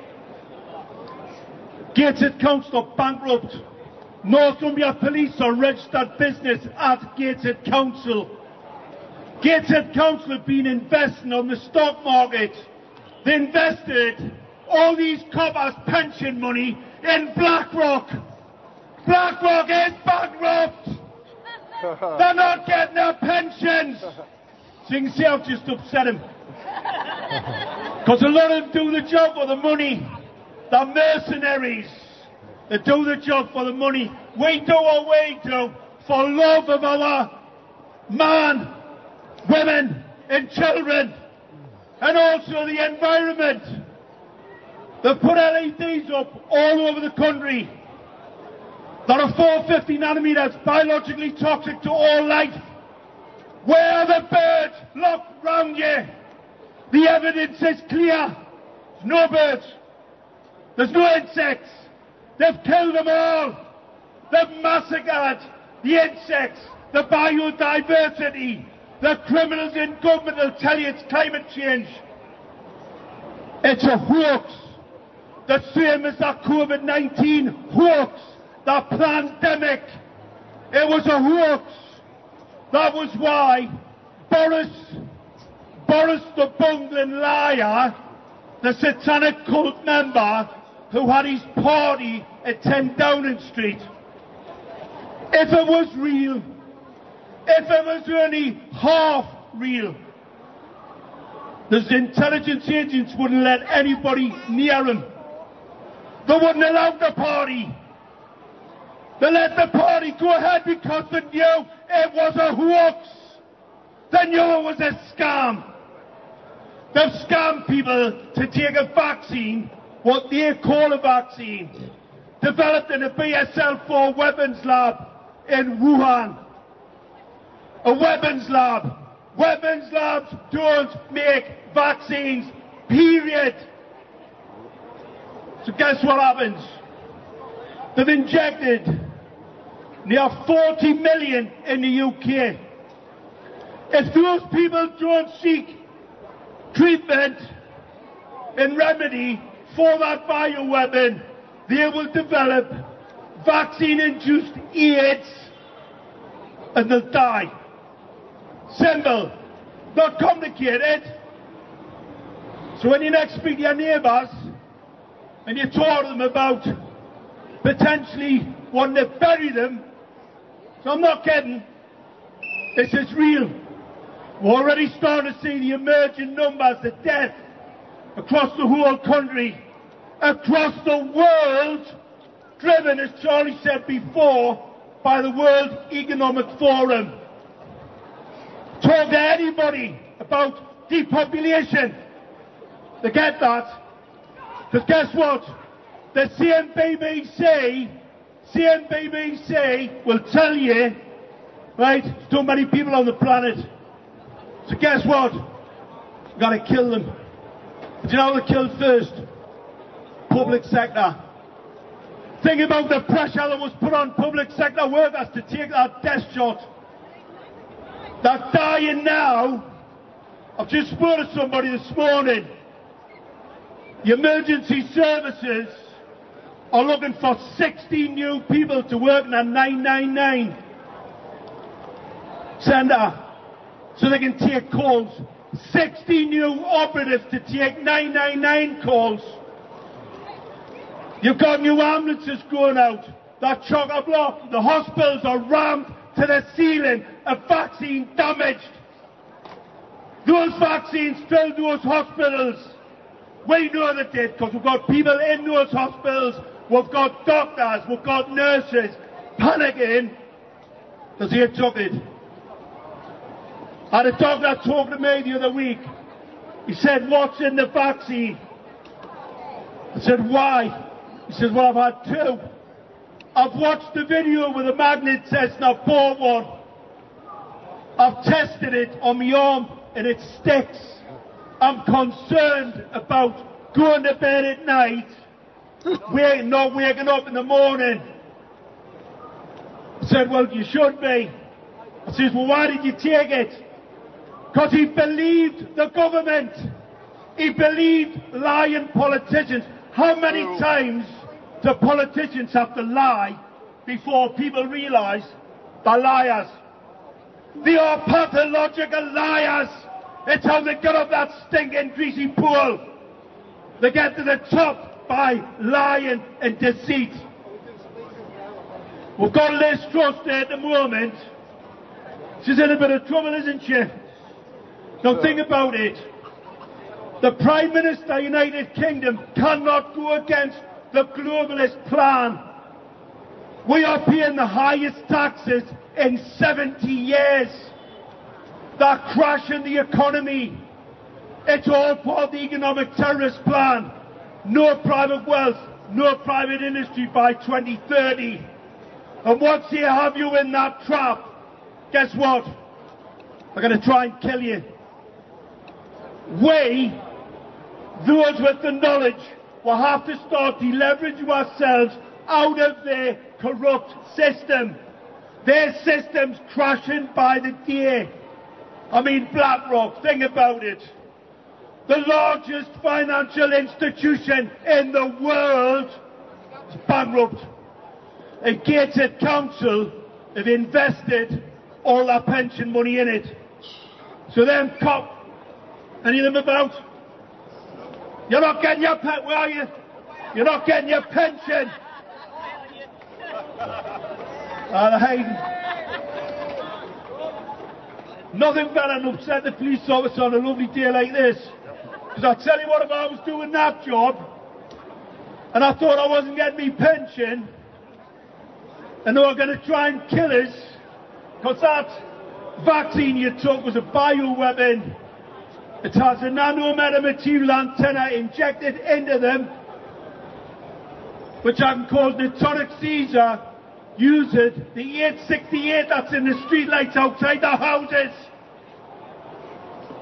Gateshead Council bankrupt. Northumbria Police are registered business at Gateshead Council. Gateshead Council have been investing on the stock market. They invested all these coppers' pension money in BlackRock. BlackRock is bankrupt. They're not getting their pensions. So you can see I've just upset him. Because a lot of them do the job for the money. They're mercenaries. They do the job for the money. We do what we do for love of our man, women and children, and also the environment. They've put L E Ds up all over the country that are four hundred fifty nanometers biologically toxic to all life. Where are the birds? Look round you. The evidence is clear. There's no birds. There's no insects. They've killed them all. They've massacred the insects, the biodiversity. The criminals in government will tell you it's climate change. It's a hoax. The same as the COVID nineteen hoax. The pandemic. It was a hoax. That was why Boris, Boris the bungling liar, the satanic cult member who had his party at ten Downing Street, if it was real, if it was only half real, the intelligence agents wouldn't let anybody near him. They wouldn't allow the party. They let the party go ahead because they knew it was a hoax. They knew it was a scam. They've scammed people to take a vaccine, what they call a vaccine, developed in a B S L four weapons lab in Wuhan. A weapons lab. Weapons labs don't make vaccines, period. So guess what happens? They've injected near forty million in the U K. If those people don't seek treatment and remedy for that bioweapon, they will develop vaccine-induced AIDS and they'll die. Simple, not complicated. So when you next speak to your neighbours and you talk to them about potentially wanting to bury them, so I'm not kidding, this is real. We're already starting to see the emerging numbers of death across the whole country, across the world, driven, as Charlie said before, by the World Economic Forum. Talk to anybody about depopulation. They get that. Because guess what? The same B B C, same B B C will tell you, right, there's too many people on the planet. So guess what? We've got to kill them. Do you know what they killed first? Public sector. Think about the pressure that was put on public sector workers to take that death shot. They're dying now. I've just spoken to somebody this morning. The emergency services are looking for sixty new people to work in a nine nine nine centre so they can take calls. sixty new operatives to take nine nine nine calls. You've got new ambulances going out. That chock-a-block. The hospitals are rammed to the ceiling of vaccine damaged. Those vaccines filled those hospitals. We know they did because we've got people in those hospitals. We've got doctors. We've got nurses panicking because they took it. I had a doctor talk to me the other week. He said, "What's in the vaccine?" I said, "Why?" He says, "Well, I've had two. I've watched the video with the magnet test and I've bought one. I've tested it on my arm and it sticks. I'm concerned about going to bed at night, wait, not waking up in the morning." I said, "Well, you should be." I says, "Well, why did you take it?" Because he believed the government. He believed lying politicians. How many times do politicians have to lie before people realise they're liars? They are pathological liars. It's how they get up that stinking greasy pool. They get to the top by lying and deceit. We've got Liz Truss there at the moment. She's in a bit of trouble, isn't she? Now think about it. The Prime Minister of the United Kingdom cannot go against the globalist plan. We are paying the highest taxes in seventy years. They're crashing the economy. It's all part of the economic terrorist plan. No private wealth, no private industry by twenty thirty. And once they have you in that trap, guess what? They're going to try and kill you. We, those with the knowledge, will have to start deleveraging ourselves out of their corrupt system. Their system's crashing by the day. I mean, BlackRock, think about it. The largest financial institution in the world is bankrupt. And Gateshead Council have invested all their pension money in it. So them cop, any of them about? You're not getting your pen, where are you? You're not getting your pension. Ah, the Hayden. Nothing better than upset the police officer on a lovely day like this. Because I'll tell you what, if I was doing that job, and I thought I wasn't getting me pension, and they were going to try and kill us, because that vaccine you took was a bioweapon. It has a nanometamaterial antenna injected into them, which can cause neuronic seizure. Use it, the eight sixty-eight that's in the streetlights outside the houses.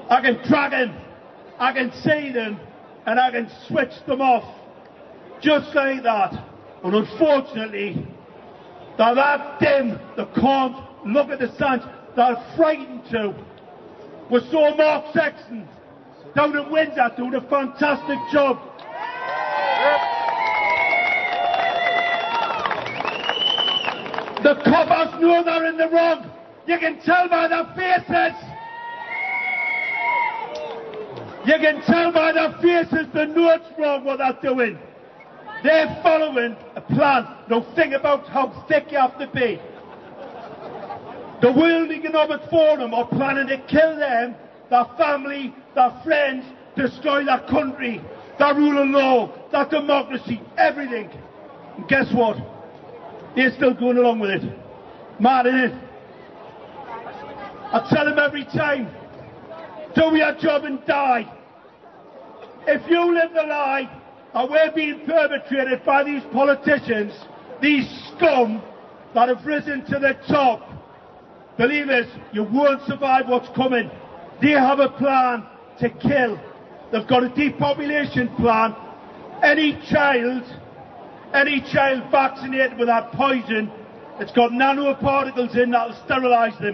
I can track them, I can see them, and I can switch them off. Just like that. And unfortunately, they're that dim, they can't look at the signs, they're frightened to. We saw Mark Sexton down in Windsor doing a fantastic job. The coppers know they're in the wrong. You can tell by their faces. You can tell by their faces they know it's wrong what they're doing. They're following a plan. Now think about how thick you have to be. The World Economic Forum are planning to kill them, their family, their friends, destroy their country, their rule of law, their democracy, everything. And guess what? They're still going along with it. Mad, innit? I tell them every time, do your job and die. If you live the lie that we're being perpetrated by these politicians, these scum that have risen to the top, believe us, you won't survive what's coming. They have a plan to kill. They've got a depopulation plan. Any child, any child vaccinated with that poison, it's got nanoparticles in that'll sterilise them.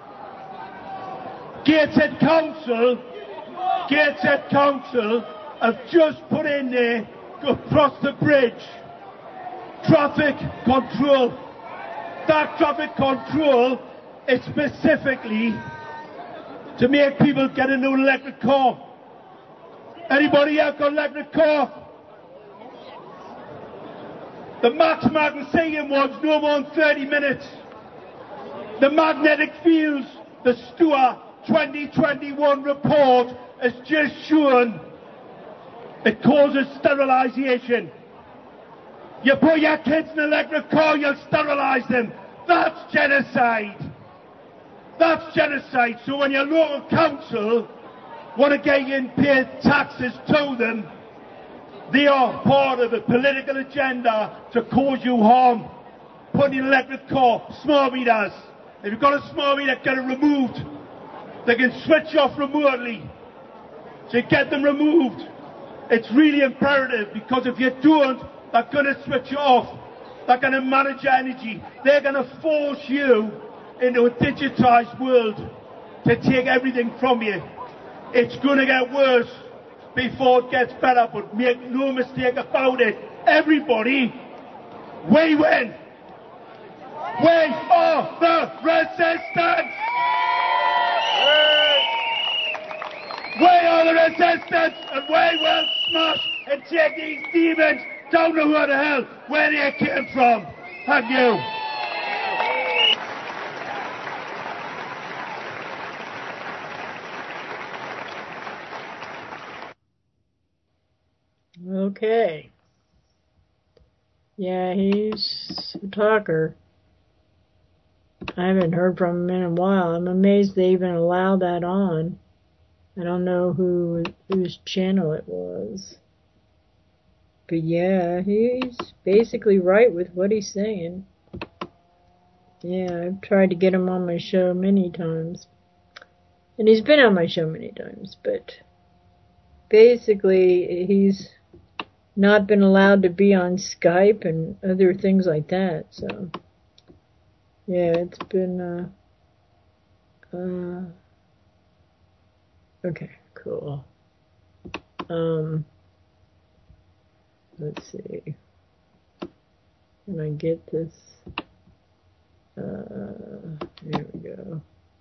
Gateshead Council, Gateshead Council have just put in there to across the bridge traffic control. That traffic control is specifically to make people get a new electric car. Anybody else got an electric car? The maximum I can see in was no more than thirty minutes. The magnetic fields, the Stewart twenty twenty-one report has just shown it causes sterilisation. You put your kids in an electric car, you'll sterilise them. That's genocide. That's genocide. So when your local council want to get you and pay taxes to them, they are part of a political agenda to cause you harm. Put in an electric car, smart meters. If you've got a smart meter, get it removed. They can switch off remotely. So you get them removed. It's really imperative, because if you don't, they're going to switch you off. They're going to manage your energy. They're going to force you into a digitised world to take everything from you. It's going to get worse before it gets better, but make no mistake about it. Everybody, we win. We are the resistance. We are the resistance, and we will smash and take these demons down to where the hell, where they came from. Thank you. Okay. Yeah, he's a talker. I haven't heard from him in a while. I'm amazed they even allow that on. I don't know who whose channel it was. But yeah, he's basically right with what he's saying. Yeah, I've tried to get him on my show many times. And he's been on my show many times, but basically he's not been allowed to be on Skype and other things like that, so yeah, it's been uh uh okay, cool. Um let's see. Can I get this? Uh here we go.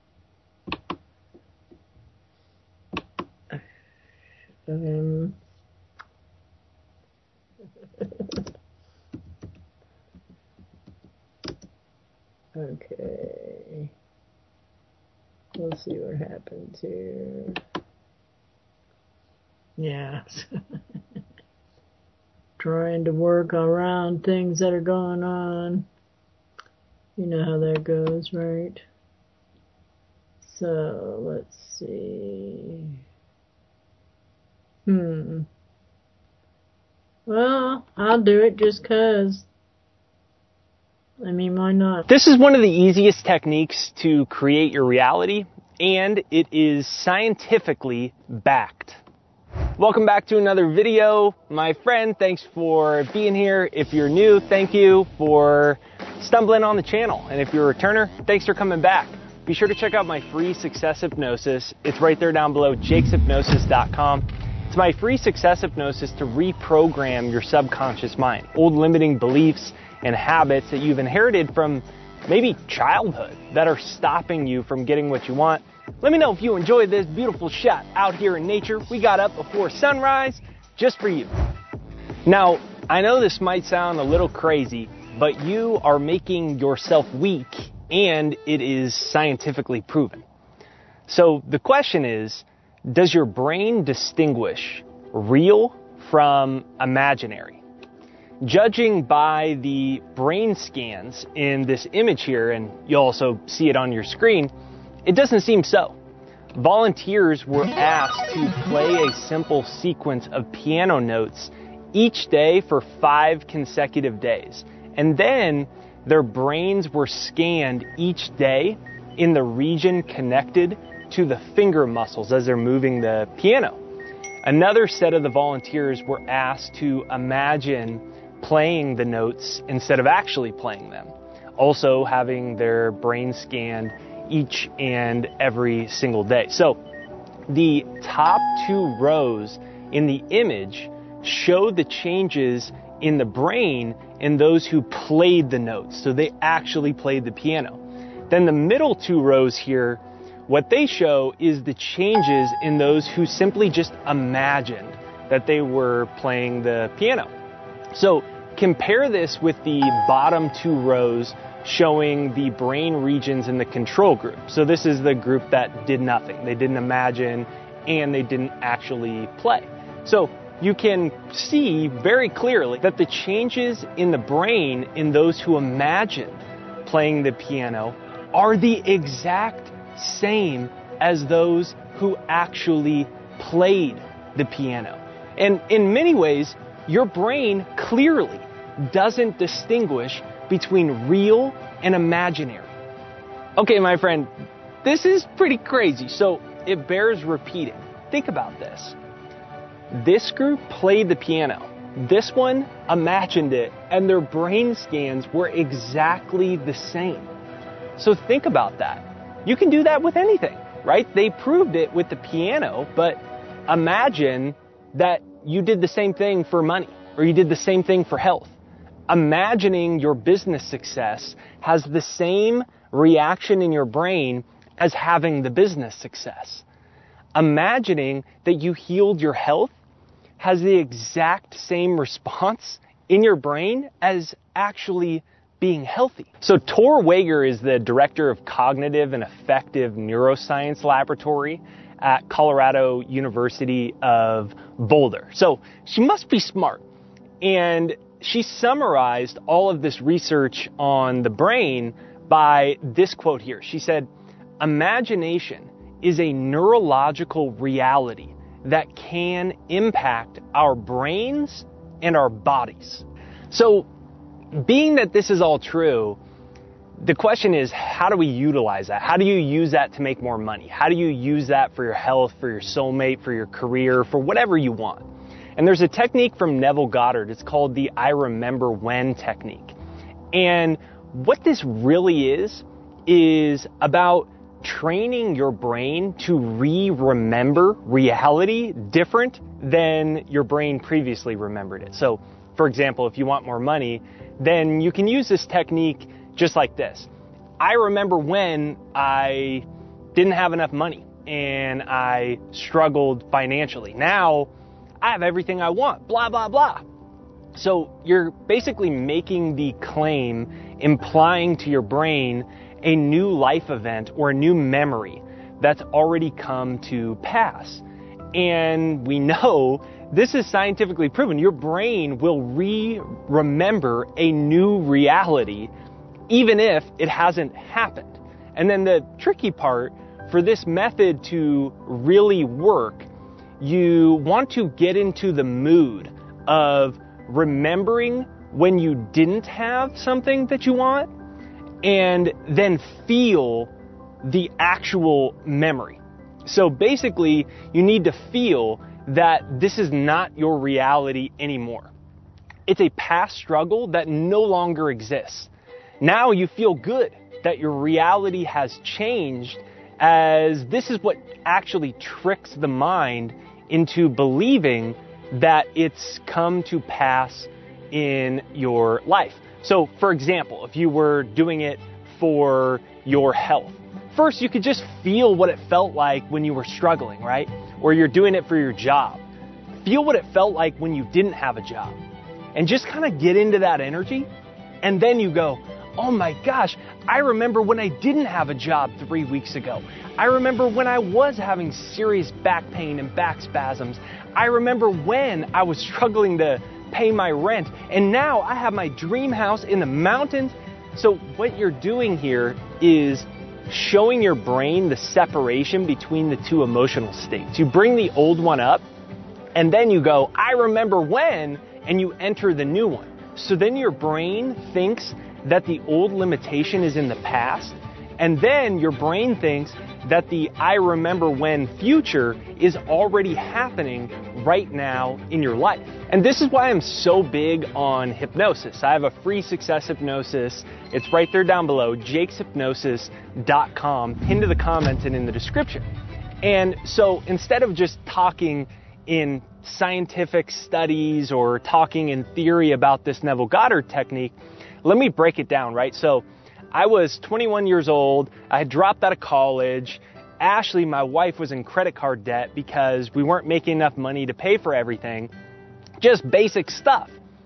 Um Okay. We'll see what happens here. Yeah. Trying to work around things that are going on. You know how that goes, right? So, let's see. Hmm. Well, I'll do it just 'cause. I mean, why not? This is one of the easiest techniques to create your reality. and it is scientifically backed. Welcome back to another video. My friend, thanks for being here. If you're new, thank you for stumbling on the channel. And if you're a returner, thanks for coming back. Be sure to check out my free success hypnosis. It's right there down below, jakes hypnosis dot com. It's my free success hypnosis to reprogram your subconscious mind, old limiting beliefs and habits that you've inherited from maybe childhood that are stopping you from getting what you want. Let me know if you enjoyed this beautiful shot out here in nature we got up before sunrise just for you. Now, I know this might sound a little crazy, but you are making yourself weak, and it is scientifically proven. So the question is, does your brain distinguish real from imaginary? Judging by the brain scans in this image here, and you'll also see it on your screen, it doesn't seem so. Volunteers were asked to play a simple sequence of piano notes each day for five consecutive days. And then their brains were scanned each day in the region connected to the finger muscles as they're moving the piano. Another set of the volunteers were asked to imagine playing the notes instead of actually playing them, also having their brain scanned each and every single day. So the top two rows in the image show the changes in the brain in those who played the notes, so they actually played the piano. Then the middle two rows here, what they show is the changes in those who simply just imagined that they were playing the piano. So compare this with the bottom two rows showing the brain regions in the control group. So this is the group that did nothing. They didn't imagine and they didn't actually play. So you can see very clearly that the changes in the brain in those who imagined playing the piano are the exact same as those who actually played the piano. And in many ways, your brain clearly doesn't distinguish between real and imaginary. Okay, my friend, this is pretty crazy, so it bears repeating. Think about this. This group played the piano. This one imagined it, and their brain scans were exactly the same. So think about that. You can do that with anything, right? They proved it with the piano, but imagine that you did the same thing for money, or you did the same thing for health. Imagining your business success has the same reaction in your brain as having the business success. Imagining that you healed your health has the exact same response in your brain as actually being healthy. So Tor Wager is the director of cognitive and affective neuroscience laboratory at Colorado University of Boulder. So she must be smart. And she summarized all of this research on the brain by this quote here. She said, "Imagination is a neurological reality that can impact our brains and our bodies." So being that this is all true, the question is, how do we utilize that? How do you use that to make more money? How do you use that for your health, for your soulmate, for your career, for whatever you want? And there's a technique from Neville Goddard. It's called the I remember when technique. And what this really is, is about training your brain to re-remember reality different than your brain previously remembered it. So, for example, if you want more money, then you can use this technique just like this. I remember when I didn't have enough money and I struggled financially. Now, I have everything I want, blah, blah, blah. So you're basically making the claim, implying to your brain a new life event or a new memory that's already come to pass. And we know this is scientifically proven. Your brain will re-remember a new reality even if it hasn't happened. And then the tricky part, for this method to really work, you want to get into the mood of remembering when you didn't have something that you want, and then feel the actual memory. So basically, you need to feel that this is not your reality anymore. It's a past struggle that no longer exists. Now you feel good that your reality has changed, as this is what actually tricks the mind into believing that it's come to pass in your life. So, for example, if you were doing it for your health, first you could just feel what it felt like when you were struggling, right? Or you're doing it for your job. Feel what it felt like when you didn't have a job. And just kind of get into that energy. And then you go, oh my gosh, I remember when I didn't have a job three weeks ago. I remember when I was having serious back pain and back spasms. I remember when I was struggling to pay my rent. And now I have my dream house in the mountains. So what you're doing here is showing your brain the separation between the two emotional states. You bring the old one up, and then you go, I remember when, and you enter the new one. So then your brain thinks that the old limitation is in the past, and then your brain thinks that the I remember when future is already happening right now in your life. And this is why I'm so big on hypnosis. I have a free success hypnosis. It's right there down below, jakes hypnosis dot com, pinned to the comments and in the description. And so instead of just talking in scientific studies or talking in theory about this Neville Goddard technique, let me break it down, right? So I was twenty-one years old. I had dropped out of college. Ashley, my wife, was in credit card debt because we weren't making enough money to pay for everything. Just basic stuff.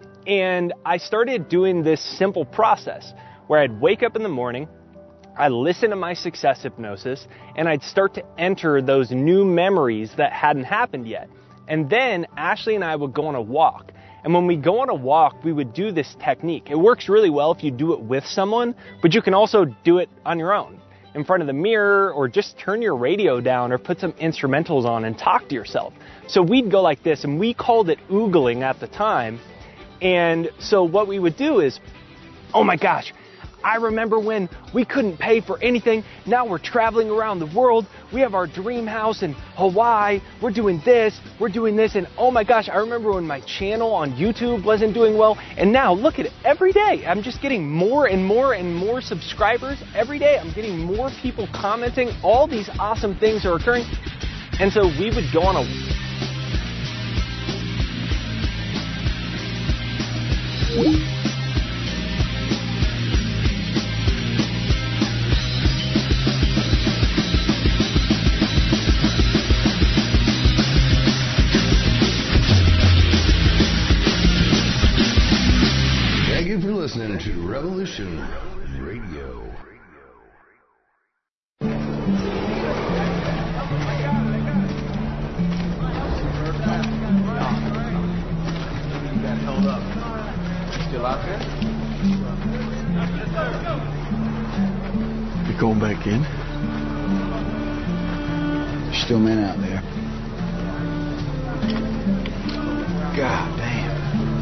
And I started doing this simple process where I'd wake up in the morning, I'd listen to my success hypnosis, and I'd start to enter those new memories that hadn't happened yet. And then Ashley and I would go on a walk. And when we go on a walk, we would do this technique. It works really well if you do it with someone, but you can also do it on your own, in front of the mirror, or just turn your radio down or put some instrumentals on and talk to yourself. So we'd go like this, and we called it oogling at the time. And so what we would do is, oh my gosh, I remember when we couldn't pay for anything. Now we're traveling around the world. We have our dream house in Hawaii. We're doing this, we're doing this. And oh my gosh, I remember when my channel on YouTube wasn't doing well. And now look at it, every day I'm just getting more and more and more subscribers. Every day I'm getting more people commenting. All these awesome things are occurring. And so we would go on a... Thank you for listening to Revolution Radio. Hold up. Still out there? You going back in? There's still men out there. God damn.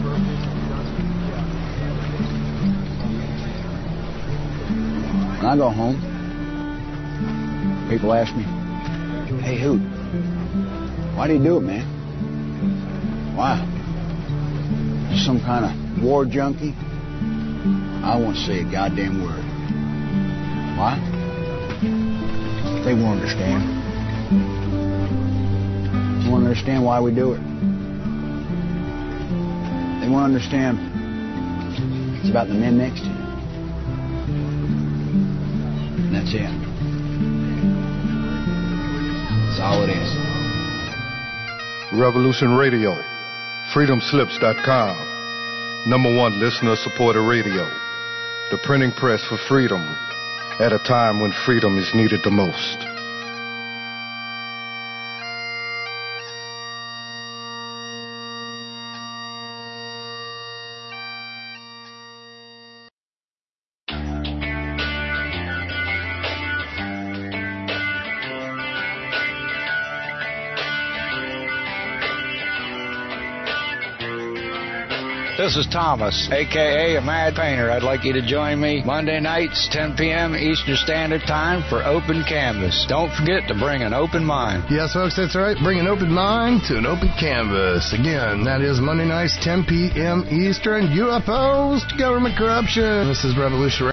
When I go home, people ask me, hey, Hoot, why do you do it, man? Why? You some kind of war junkie? I won't say a goddamn word. Why? They won't understand. They won't understand why we do it. They won't understand it's about the men next to you. And that's it. That's all it is. Revolution Radio, freedom slips dot com, number one listener-supported radio, the printing press for freedom at a time when freedom is needed the most. This is Thomas, a k a. a Mad Painter. I'd like you to join me Monday nights, ten p.m. Eastern Standard Time for Open Canvas. Don't forget to bring an open mind. Yes, folks, that's right. Bring an open mind to an open canvas. Again, that is Monday nights, ten p.m. Eastern. U F Os, government corruption. This is Revolution